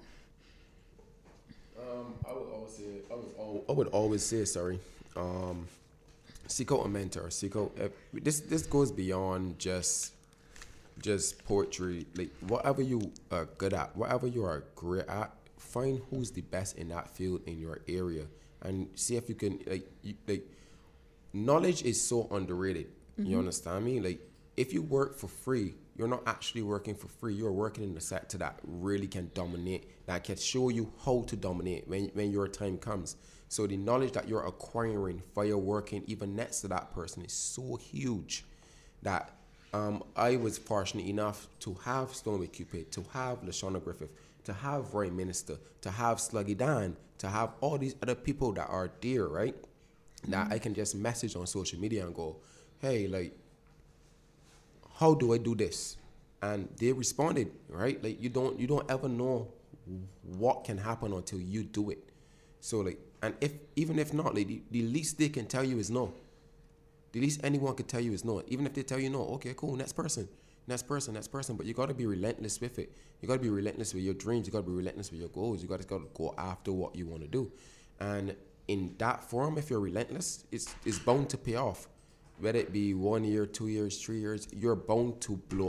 Um, I would always say, I would, al- I would always say, sorry, um, seek out a mentor. Seek out uh, this. This goes beyond just just poetry. Like whatever you are good at, whatever you are great at, find who's the best in that field in your area, and see if you can like you, like. Knowledge is so underrated. Mm-hmm. You understand me? Like if you work for free, you're not actually working for free. You're working in the sector that really can dominate, that can show you how to dominate when, when your time comes. So the knowledge that you're acquiring for your working even next to that person is so huge that um, I was fortunate enough to have Stone with Cupid, to have Lashana Griffith, to have Roy Minister, to have Sluggy Dan, to have all these other people that are there, right? That mm-hmm. I can just message on social media and go, hey, like, how do I do this? And they responded, right? Like you don't you don't ever know what can happen until you do it. So like, and if even if not, like the, the least they can tell you is no. The least anyone could tell you is no. Even if they tell you no, okay, cool, next person, next person, next person. But you gotta be relentless with it. You gotta be relentless with your dreams. You gotta be relentless with your goals. You gotta, gotta go after what you want to do. And in that form, if you're relentless, it's it's bound to pay off. Whether it be one year, two years, three years, you're bound to blow up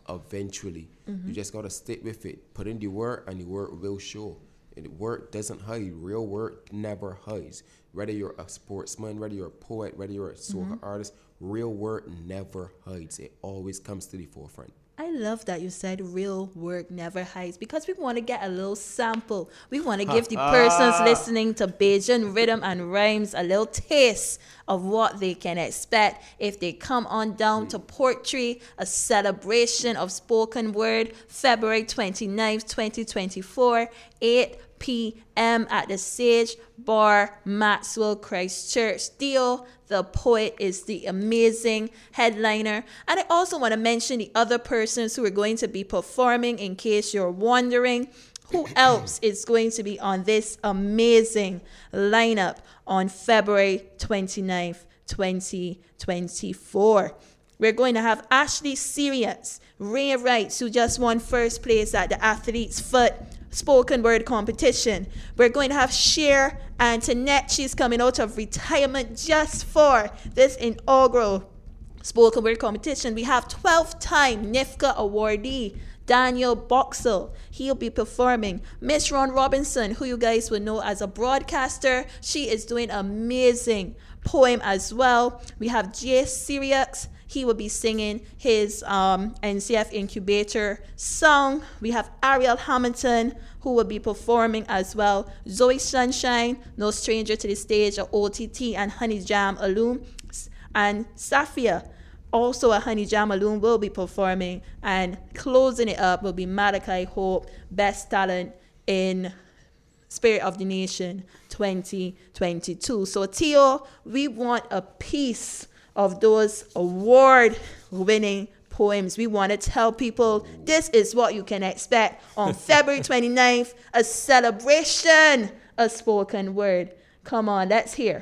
eventually. Mm-hmm. You just gotta stick with it. Put in the work, and the work will show. And the work doesn't hide. Real work never hides. Whether you're a sportsman, whether you're a poet, whether you're a soca Mm-hmm. artist, real work never hides. It always comes to the forefront. I love that you said real work never hides, because we want to get a little sample. We want to give the persons listening to Bajan Rhythm and Rhymes a little taste of what they can expect if they come on down to Portrait, a celebration of spoken word, February twenty-ninth, twenty twenty-four, eight p.m. at the Sage Bar, Maxwell, Christchurch. Theo, the poet, is the amazing headliner. And I also want to mention the other persons who are going to be performing, in case you're wondering. Who else is going to be on this amazing lineup on February twenty-ninth, twenty twenty-four? We're going to have Ashley Sirius, Ray Wrights, who just won first place at the Athlete's Foot spoken word competition. We're going to have Cher Antoinette. She's coming out of retirement just for this inaugural spoken word competition. We have twelfth time NIFCA awardee Daniel Boxell. He'll be performing. Miss Ron Robinson, who you guys would know as a broadcaster, she is doing amazing poem as well. We have Jay Sirius. He will be singing his um, N C F Incubator song. We have Ariel Hamilton, who will be performing as well. Zoe Sunshine, no stranger to the stage, a O T T and Honey Jam alum. And Safia, also a Honey Jam alum, will be performing. And closing it up will be Malachi Hope, Best Talent in Spirit of the Nation twenty twenty-two. So, Theo, we want a piece of those award-winning poems. We want to tell people this is what you can expect on February twenty-ninth, a celebration of spoken word. Come on, let's hear.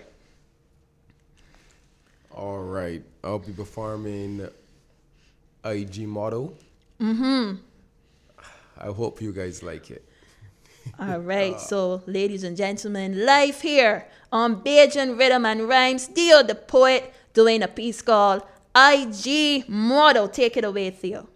All right. I'll be performing I G Model. Mm-hmm. I hope you guys like it. All right, so ladies and gentlemen, live here on Bajan Rhythm and Rhymes, Theo the poet doing a piece called I G Model. Take it away, Theo.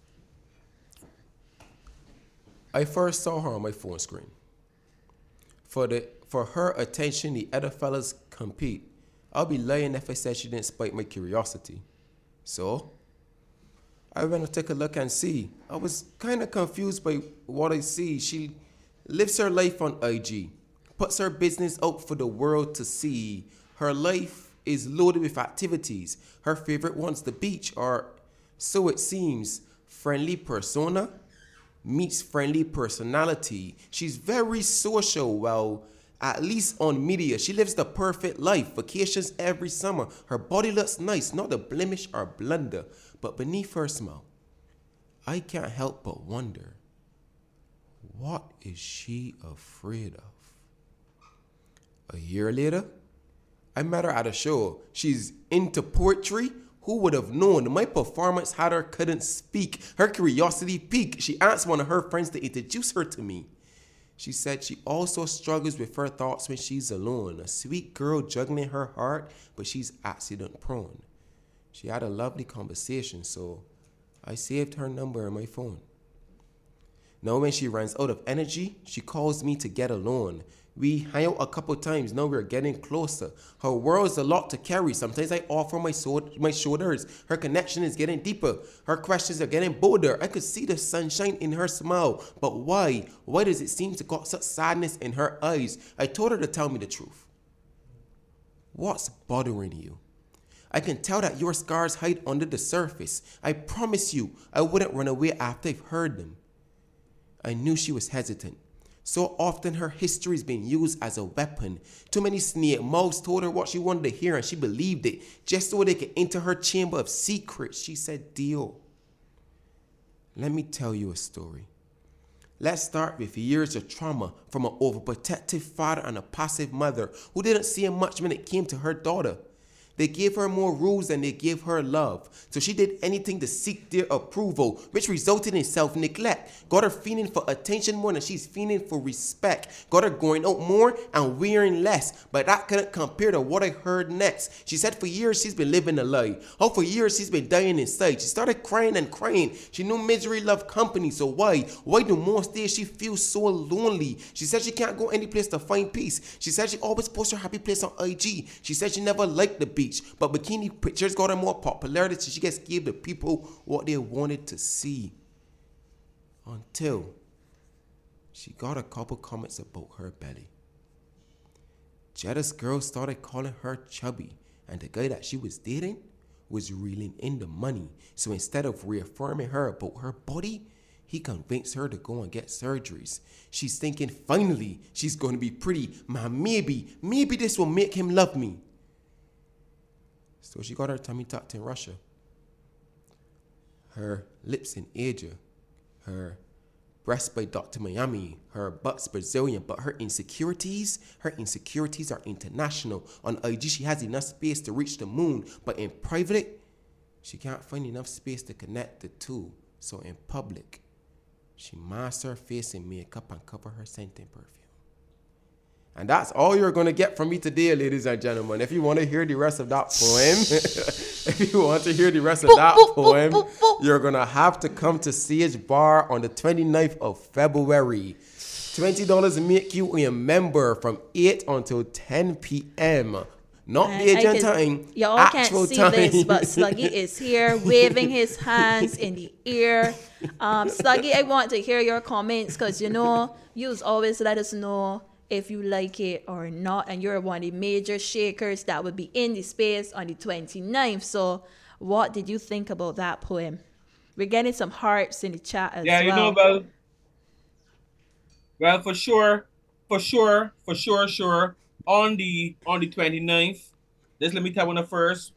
I first saw her on my phone screen. For the for her attention, the other fellas compete. I'll be lying if I said she didn't spike my curiosity. So, I went to take a look and see. I was kind of confused by what I see. She lives her life on I G, puts her business out for the world to see. Her life is loaded with activities. Her favorite one's the beach, or so it seems. Friendly persona meets friendly personality. She's very social, well, at least on media. She lives the perfect life, vacations every summer. Her body looks nice, not a blemish or blunder. But beneath her smile, I can't help but wonder, what is she afraid of? A year later, I met her at a show. She's into poetry. Who would have known? My performance had her couldn't speak. Her curiosity piqued. She asked one of her friends to introduce her to me. She said she also struggles with her thoughts when she's alone. A sweet girl juggling her heart, but she's accident prone. She had a lovely conversation, so I saved her number on my phone. Now when she runs out of energy, she calls me to get alone. We hang out a couple times, now we're getting closer. Her world's a lot to carry. Sometimes I offer my, so- my shoulders. Her connection is getting deeper. Her questions are getting bolder. I could see the sunshine in her smile. But why? Why does it seem to got such sadness in her eyes? I told her to tell me the truth. What's bothering you? I can tell that your scars hide under the surface. I promise you, I wouldn't run away after I've heard them. I knew she was hesitant. So often her history is being used as a weapon. Too many snake mouths told her what she wanted to hear and she believed it. Just so they could enter her chamber of secrets, she said, Dio, let me tell you a story. Let's start with years of trauma from an overprotective father and a passive mother who didn't see much when it came to her daughter. They gave her more rules than they gave her love. So she did anything to seek their approval, which resulted in self-neglect. Got her feeling for attention more than she's feeling for respect. Got her going out more and wearing less. But that couldn't compare to what I heard next. She said for years she's been living a lie. How for years she's been dying inside. She started crying and crying. She knew misery loved company, so why? Why do most days she feels so lonely? She said she can't go any place to find peace. She said she always posts her happy place on I G. She said she never liked the beach, but bikini pictures got her more popularity, so she just gave the people what they wanted to see. Until she got a couple comments about her belly. Jealous girls started calling her chubby, and the guy that she was dating was reeling in the money. So instead of reaffirming her about her body, he convinced her to go and get surgeries. She's thinking finally she's going to be pretty. Man, maybe, maybe this will make him love me. So she got her tummy tucked in Russia. Her lips in Asia. Her breasts by Doctor Miami. Her butt's Brazilian. But her insecurities, her insecurities are international. On I G, she has enough space to reach the moon. But in private, she can't find enough space to connect the two. So in public, she masks her face in makeup and cover her scent in perfume. And that's all you're going to get from me today, ladies and gentlemen. If you want to hear the rest of that poem, if you want to hear the rest of that poem, you're going to have to come to Sage Bar on the twenty-ninth of February. twenty dollars to make you a member from eight until ten p.m. Not Bajan time, y'all actual can't see time. this, but Sluggy is here waving his hands in the air. Um, Sluggy, I want to hear your comments because, you know, you always let us know if you like it or not, and you're one of the major shakers that would be in the space on the twenty-ninth. So what did you think about that poem? We're getting some hearts in the chat as yeah, well. Yeah, you know, well, well, for sure, for sure, for sure, sure, on the on the twenty-ninth, just let me tell you one first.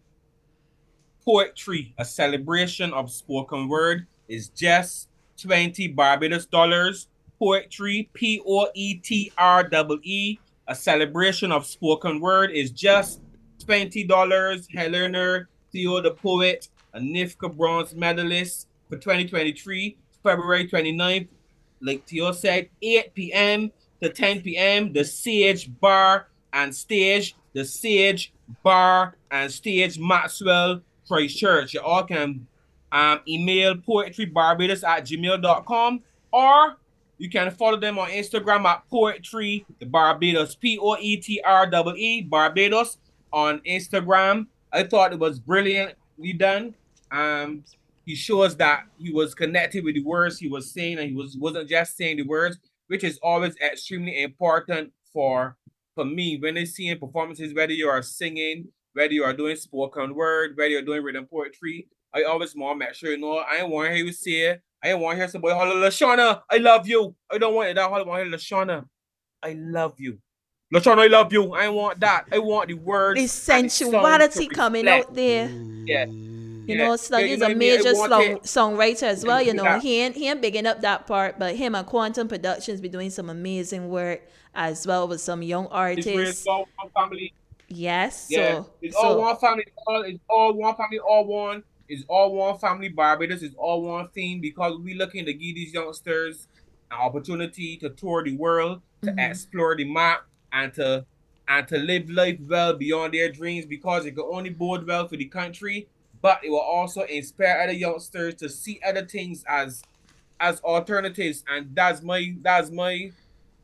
Poetry, a celebration of spoken word, is just twenty Barbados dollars. Poetry, P O E T R E E, a celebration of spoken word, is just twenty dollars. Helena Theo the poet, a N I F C A bronze medalist for twenty twenty-three, February twenty-ninth. Like Theo said, eight p.m. to ten p.m. The Sage Bar and Stage, the Sage Bar and Stage, Maxwell, Christchurch. You all can um, email poetrybarbados at gmail dot com, or you can follow them on Instagram at Poetry the Barbados, P O E T R E E, Barbados on Instagram. I thought it was brilliantly done. Um, he shows that he was connected with the words he was saying, and he was, wasn't just saying the words, which is always extremely important for, for me. When I see in performances, whether you are singing, whether you are doing spoken word, whether you're doing written poetry, I always want to make sure, you know, I ain't want to hear you say, I ain't want to hear somebody holler, Lashana, I love you. I don't want it. I want to hear Lashana, I love you. Lashana, I love you. I want that. I want the words. The sensuality the coming out there. Yeah. You yeah. know, Sluggy yeah, is you know a major song, it. songwriter as well. You know, Yeah. he ain't, he ain't bigging up that part, but him and Quantum Productions be doing some amazing work as well with some young artists. It's all one family. Yes. Yeah. So, it's so, all one family. It's all, it's all one family, all one. It's all one family. Barbados is all one theme, because we looking to give these youngsters an opportunity to tour the world, to mm-hmm. explore the map, and to and to live life well beyond their dreams, because it can only bode well for the country, but it will also inspire other youngsters to see other things as as alternatives. And that's my that's my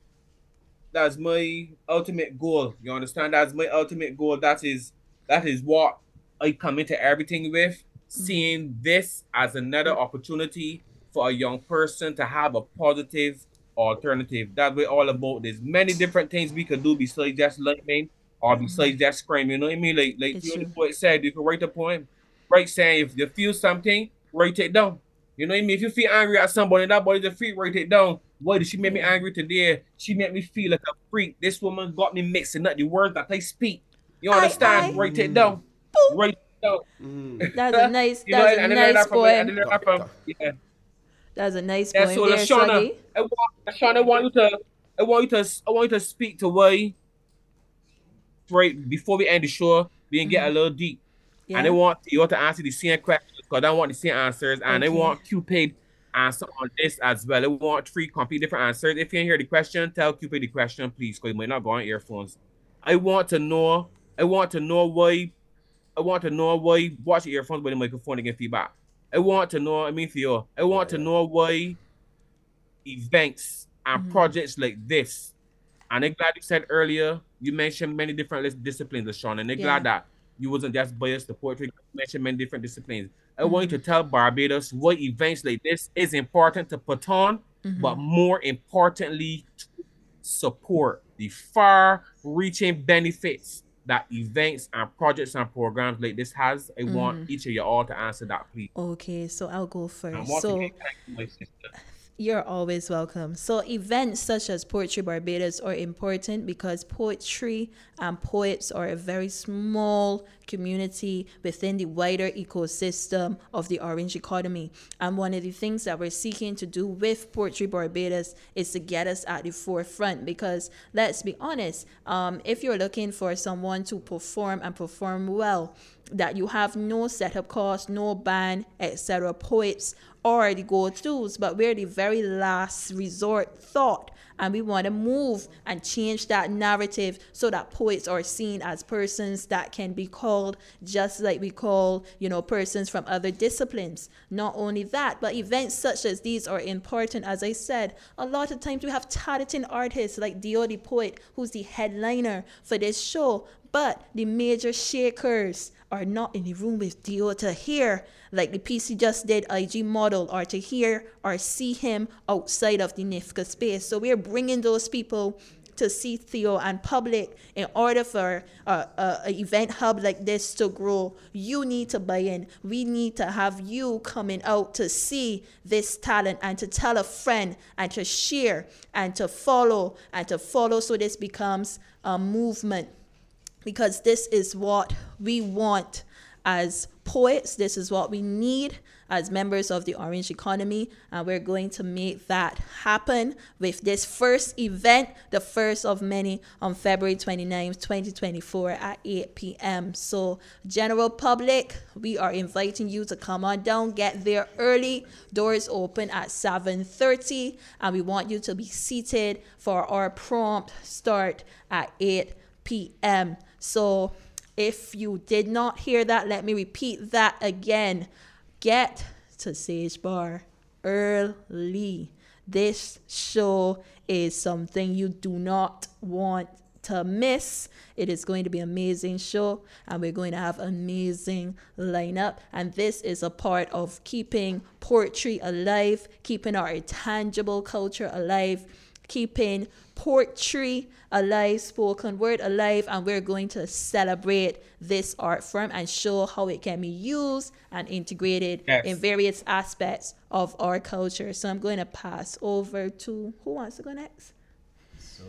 that's my ultimate goal. You understand? That's my ultimate goal. That is that is what I come into everything with. Seeing this as another opportunity for a young person to have a positive alternative. That's what all about. There's many different things we could do besides just lightning or besides just scream. You know what I mean? Like like you know, the poet said, you can write a poem. Right, saying if you feel something, write it down. You know what I mean? If you feel angry at somebody, that body's a freak, write it down. Why did she make me angry today? She made me feel like a freak. This woman got me mixing up the words that I speak. You understand? I, I, write it down. Boom. Write So, mm. That's a nice, you that's know, a nice poem. That from, yeah. That's a nice yeah, poem. So, there, Lashana, I want, Lashana, I want you to, I want you to, I want you to speak to why. Right before we end the show, we can get a little deep. Yeah. And they want you to answer the same questions because they want the same answers. And they Okay. want Cupid answer on this as well. They want three complete different answers. If you can hear the question, tell Cupid the question, please, because you might not go on earphones. I want to know, I want to know why, I want to know why, watch the earphones with the microphone to get feedback. I want to know, I mean for you, I want Yeah, to yeah. know why events and projects like this, and I'm glad you said earlier, you mentioned many different lis- disciplines, Sean, and I'm Yeah. glad that you wasn't just biased to poetry, you mentioned many different disciplines. I want you to tell Barbados why events like this is important to put on, but more importantly, to support the far-reaching benefits that events and projects and programs like this has. I want each of you all to answer that, please. Okay, so I'll go And first. once So again, thank you, my sister. you're always welcome. So events such as Poetry Barbados are important because poetry and poets are a very small community within the wider ecosystem of the Orange economy. And one of the things that we're seeking to do with Poetry Barbados is to get us at the forefront because let's be honest, um, if you're looking for someone to perform and perform well, that you have no setup cost, no band, et cetera, poets are the go-tos, but we're the very last resort thought. And we want to move and change that narrative so that poets are seen as persons that can be called just like we call, you know, persons from other disciplines. Not only that, but events such as these are important. As I said, a lot of times we have talented artists like Dio the Poet, who's the headliner for this show, but the major shakers are not in the room with Dio to hear, like the P C just did I G model, or to hear or see him outside of the N I F C A space. So we're bringing those people to see Theo and public. In order for uh, a, a event hub like this to grow, you need to buy in. We need to have you coming out to see this talent and to tell a friend and to share and to follow and to follow so this becomes a movement. Because this is what we want as poets. This is what we need as members of the Orange economy. And we're going to make that happen with this first event, the first of many, on February twenty-ninth, twenty twenty-four at eight p.m. So general public, we are inviting you to come on down, get there early. Doors open at seven thirty. And we want you to be seated for our prompt start at eight p.m. So if you did not hear that, let me repeat that again. Get to Sage Bar early. This show is something you do not want to miss. It is going to be an amazing show, and we're going to have amazing lineup. And this is a part of keeping poetry alive, keeping our tangible culture alive, keeping poetry alive, spoken word alive, and we're going to celebrate this art form and show how it can be used and integrated Yes. in various aspects of our culture. So I'm going to pass over to, who wants to go next? So,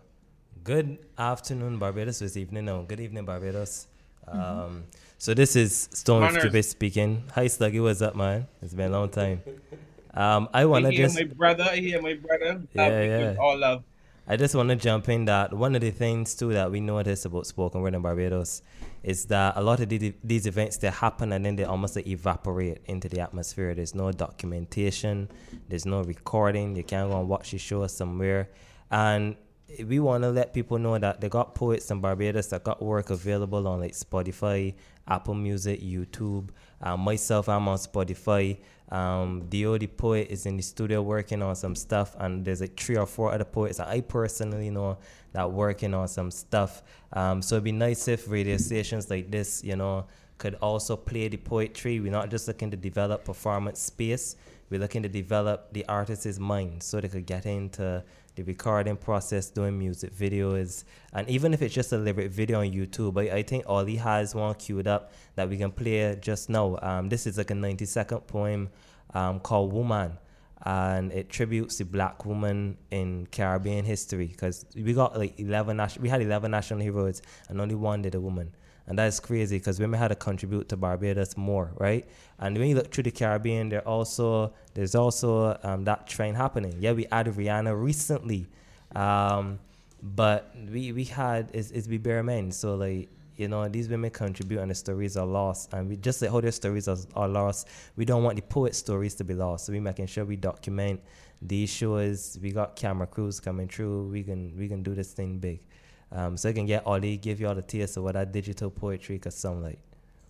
good afternoon, Barbados. This evening, no, good evening, Barbados. Um, so this is Stone Manners. Cupid speaking. Hi, Sluggy, what's up, man? It's been a long time. Um, I I wanna hear just, my brother, I hear my brother. Love Yeah, you yeah. with all love. I just want to jump in that one of the things too that we notice about spoken word in Barbados is that a lot of the, these events, they happen and then they almost like evaporate into the atmosphere. There's no documentation, there's no recording. You can't go and watch the show somewhere. And we want to let people know that they got poets in Barbados that got work available on like Spotify, Apple Music, YouTube. Uh, myself, I'm on Spotify. Um, Dio the Poet is in the studio working on some stuff, and there's like three or four other poets that I personally know that working on some stuff. Um, so it'd be nice if radio stations like this, you know, could also play the poetry. We're not just looking to develop performance space. We're looking to develop the artist's mind so they could get into the recording process, doing music videos, and even if it's just a lyric video on YouTube, I, I think Ollie has one queued up that we can play just now. Um, this is like a ninety second poem um, called Woman, and it tributes the black woman in Caribbean history, because we got like eleven, nation- we had eleven national heroes and only one did a woman. And that's crazy because women had to contribute to Barbados more, right? And when you look through the Caribbean, there also there's also um, that trend happening. Yeah, we added Rihanna recently, um, but we we had it's, it's be bare men. So like You know, these women contribute and the stories are lost. And we just like how their stories are, are lost, we don't want the poet stories to be lost. So we're making sure we document these shows. We got camera crews coming through. We can we can do this thing big. Um, so I can get Ollie, give you all the taste of what that digital poetry could sound like.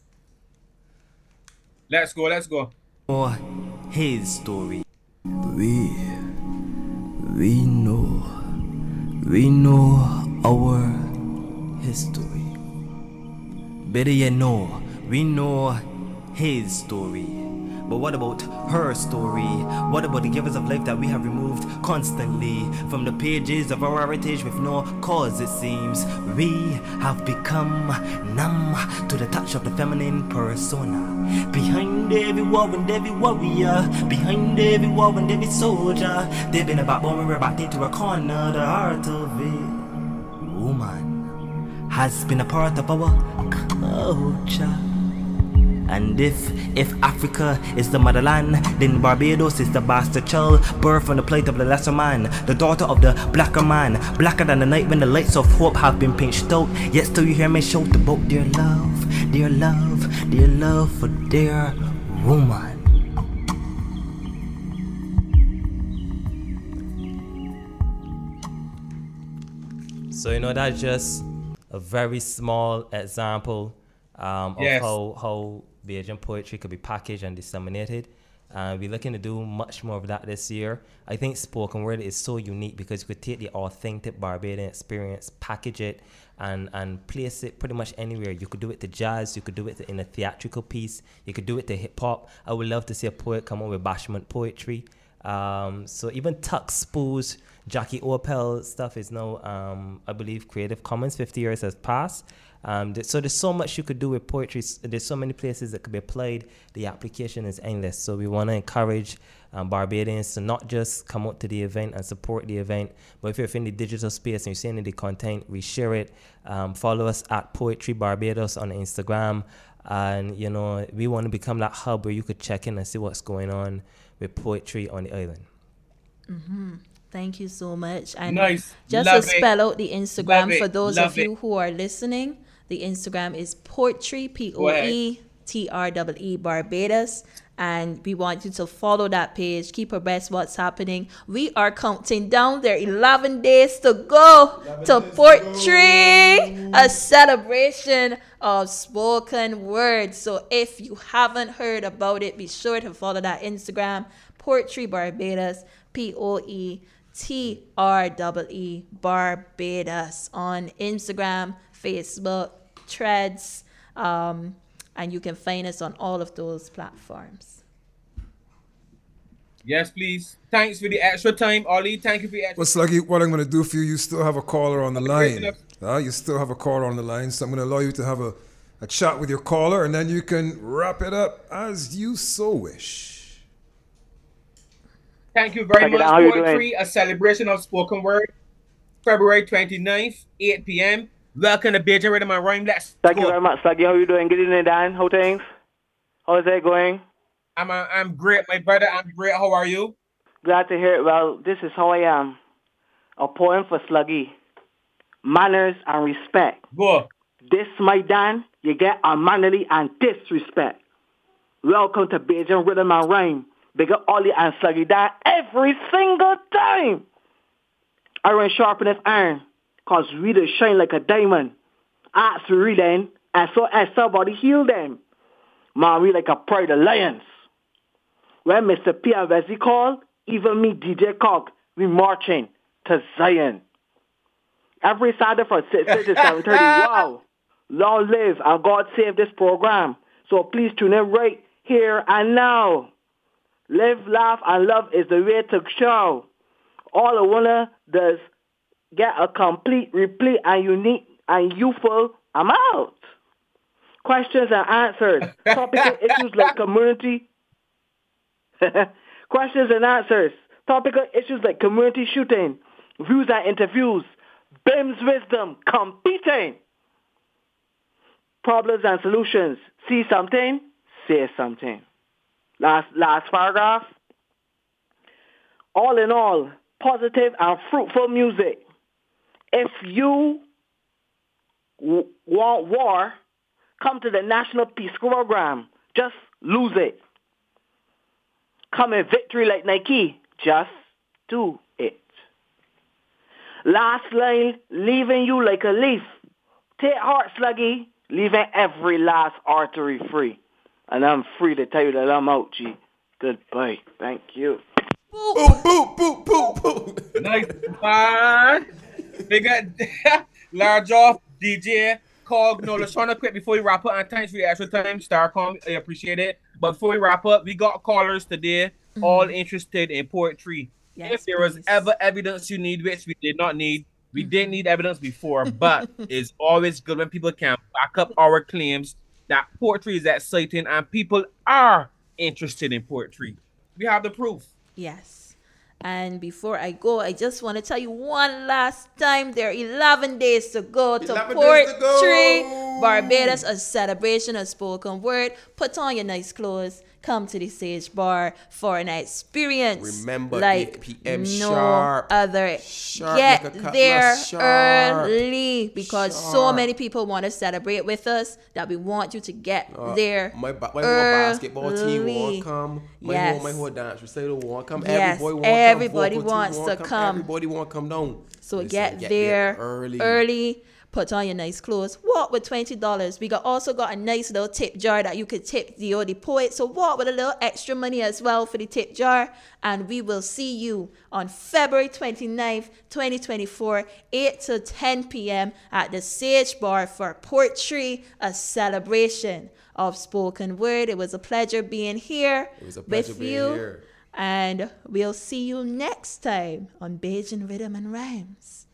Let's go, let's go. Or his story. We, we know, we know our history. Better yet know, we know his story. But what about her story? What about the givers of life that we have removed constantly from the pages of our heritage with no cause, it seems? We have become numb to the touch of the feminine persona. Behind every war and every warrior, behind every war and every soldier, they've been a backbone, we're backed into a corner, the heart of it. Woman has been a part of our culture. And if, if Africa is the motherland, then Barbados is the bastard child, birth on the plate of the lesser man, the daughter of the blacker man, blacker than the night when the lights of hope have been pinched out. Yet still you hear me shout about their love, their love, their love for their woman. So you know that's just a very small example um, of Yes. how how Bajan poetry could be packaged and disseminated. Uh, we're looking to do much more of that this year. I think spoken word is so unique because you could take the authentic Barbadian experience, package it, and, and place it pretty much anywhere. You could do it to jazz, you could do it in a theatrical piece, you could do it to hip hop. I would love to see a poet come up with bashment poetry. Um, so even Tuck Spoos, Jackie Opel stuff is now, um, I believe, Creative Commons. fifty years has passed. Um, th- so there's so much you could do with poetry. S- There's so many places that could be applied. The application is endless. So we want to encourage um, Barbadians to not just come out to the event and support the event, but if you're in the digital space and you're seeing the content, reshare it. Um, follow us at Poetry Barbados on Instagram. And, you know, we want to become that hub where you could check in and see what's going on with poetry on the island. Mm-hmm. Thank you so much. And Nice. just Love to it. spell out the Instagram Love it. for those Love of you it. who are listening, the Instagram is Poetry, P O E T R E E Barbados. And we want you to follow that page. Keep abreast what's happening. We are counting down. There are eleven days to go to Poetry, a celebration of spoken word. So if you haven't heard about it, be sure to follow that Instagram, Poetry Barbados, P O E T R E E Barbados, on Instagram, Facebook, Threads, um, and you can find us on all of those platforms. Yes, please. Thanks for the extra time, Ollie. Thank you for the extra Well, Sluggy, what I'm going to do for you, you still have a caller on the Great line. enough. Uh, you still have a caller on the line, so I'm going to allow you to have a, a chat with your caller, and then you can wrap it up as you so wish. Thank you very Thank you. much, How you Poetry, a celebration of spoken word, February twenty-ninth, eight p.m. Welcome to Bajan Rhythm and Rhyme. Let's Thank go. you very much, Sluggy. How you doing? Good evening, Dan. How things? How's it going? I'm, uh, I'm great, my brother. I'm great. How are you? Glad to hear it. Well, this is how I am. A poem for Sluggy. Manners and respect. Go. This, my Dan, you get unmannerly and disrespect. Welcome to Bajan Rhythm and Rhyme. Bigger Ollie and Sluggy Dan every single time. Iron sharpeneth iron, cause we the shine like a diamond. Ask to read them, and so as somebody heal them. Man, we like a pride of lions. When Mister P and Wesley called, even me, D J Cock, we marching to Zion. Every Saturday from six thirty to seven thirty. Wow. Long live and God save this program. So please tune in right here and now. Live, laugh, and love is the way to show. All I wanna does get a complete, replete, and unique and youthful amount. Questions and answers. Topical issues like community. Questions and answers. Topical issues like community shooting, views and interviews, B I M's wisdom, competing. Problems and solutions. See something, say something. Last last paragraph. All in all, positive and fruitful music. If you w- want war, come to the National Peace Program. Just lose it. Come in victory like Nike. Just do it. Last line, leaving you like a leaf. Take heart, Sluggy, leaving every last artery free. And I'm free to tell you that I'm out, G. Goodbye. Thank you. Boop, boop, boop, boop, boop. Nice man. They got large off D J Cog. No, let's try to quit before we wrap up. And thanks for your extra time, Starcom. I appreciate it. But before we wrap up, we got callers today, mm-hmm. all interested in poetry. Yes, if there was please. ever evidence you need, which we did not need, we mm-hmm. didn't need evidence before, but it's always good when people can back up our claims that poetry is exciting and people are interested in poetry. We have the proof. Yes. And before I go, I just want to tell you one last time, there are eleven days to go to Poetry Barbados, a celebration of spoken word. Put on your nice clothes. Come to the Sage Bar for an experience. Remember, like eight p.m. no sharp. other. Sharp, Get there sharp. early because Sharp. so many people want to celebrate with us that we want you to get Uh, there my ba- my early. whole basketball team want come. My Yes. whole my whole dance recital want come. Yes, Everybody want everybody come. Vocal wants team to want come. Everybody want to come down. So Listen, get, get there, there early. early. Put on your nice clothes. Walk with twenty dollars. We got also got a nice little tip jar that you could tip the the poet. So walk with a little extra money as well for the tip jar. And we will see you on February twenty-ninth, twenty twenty-four, eight to ten p.m. at the Sage Bar for Poetry, a celebration of spoken word. It was a pleasure being here It was a pleasure with being you. here. And we'll see you next time on Bajan Rhythm and Rhymes.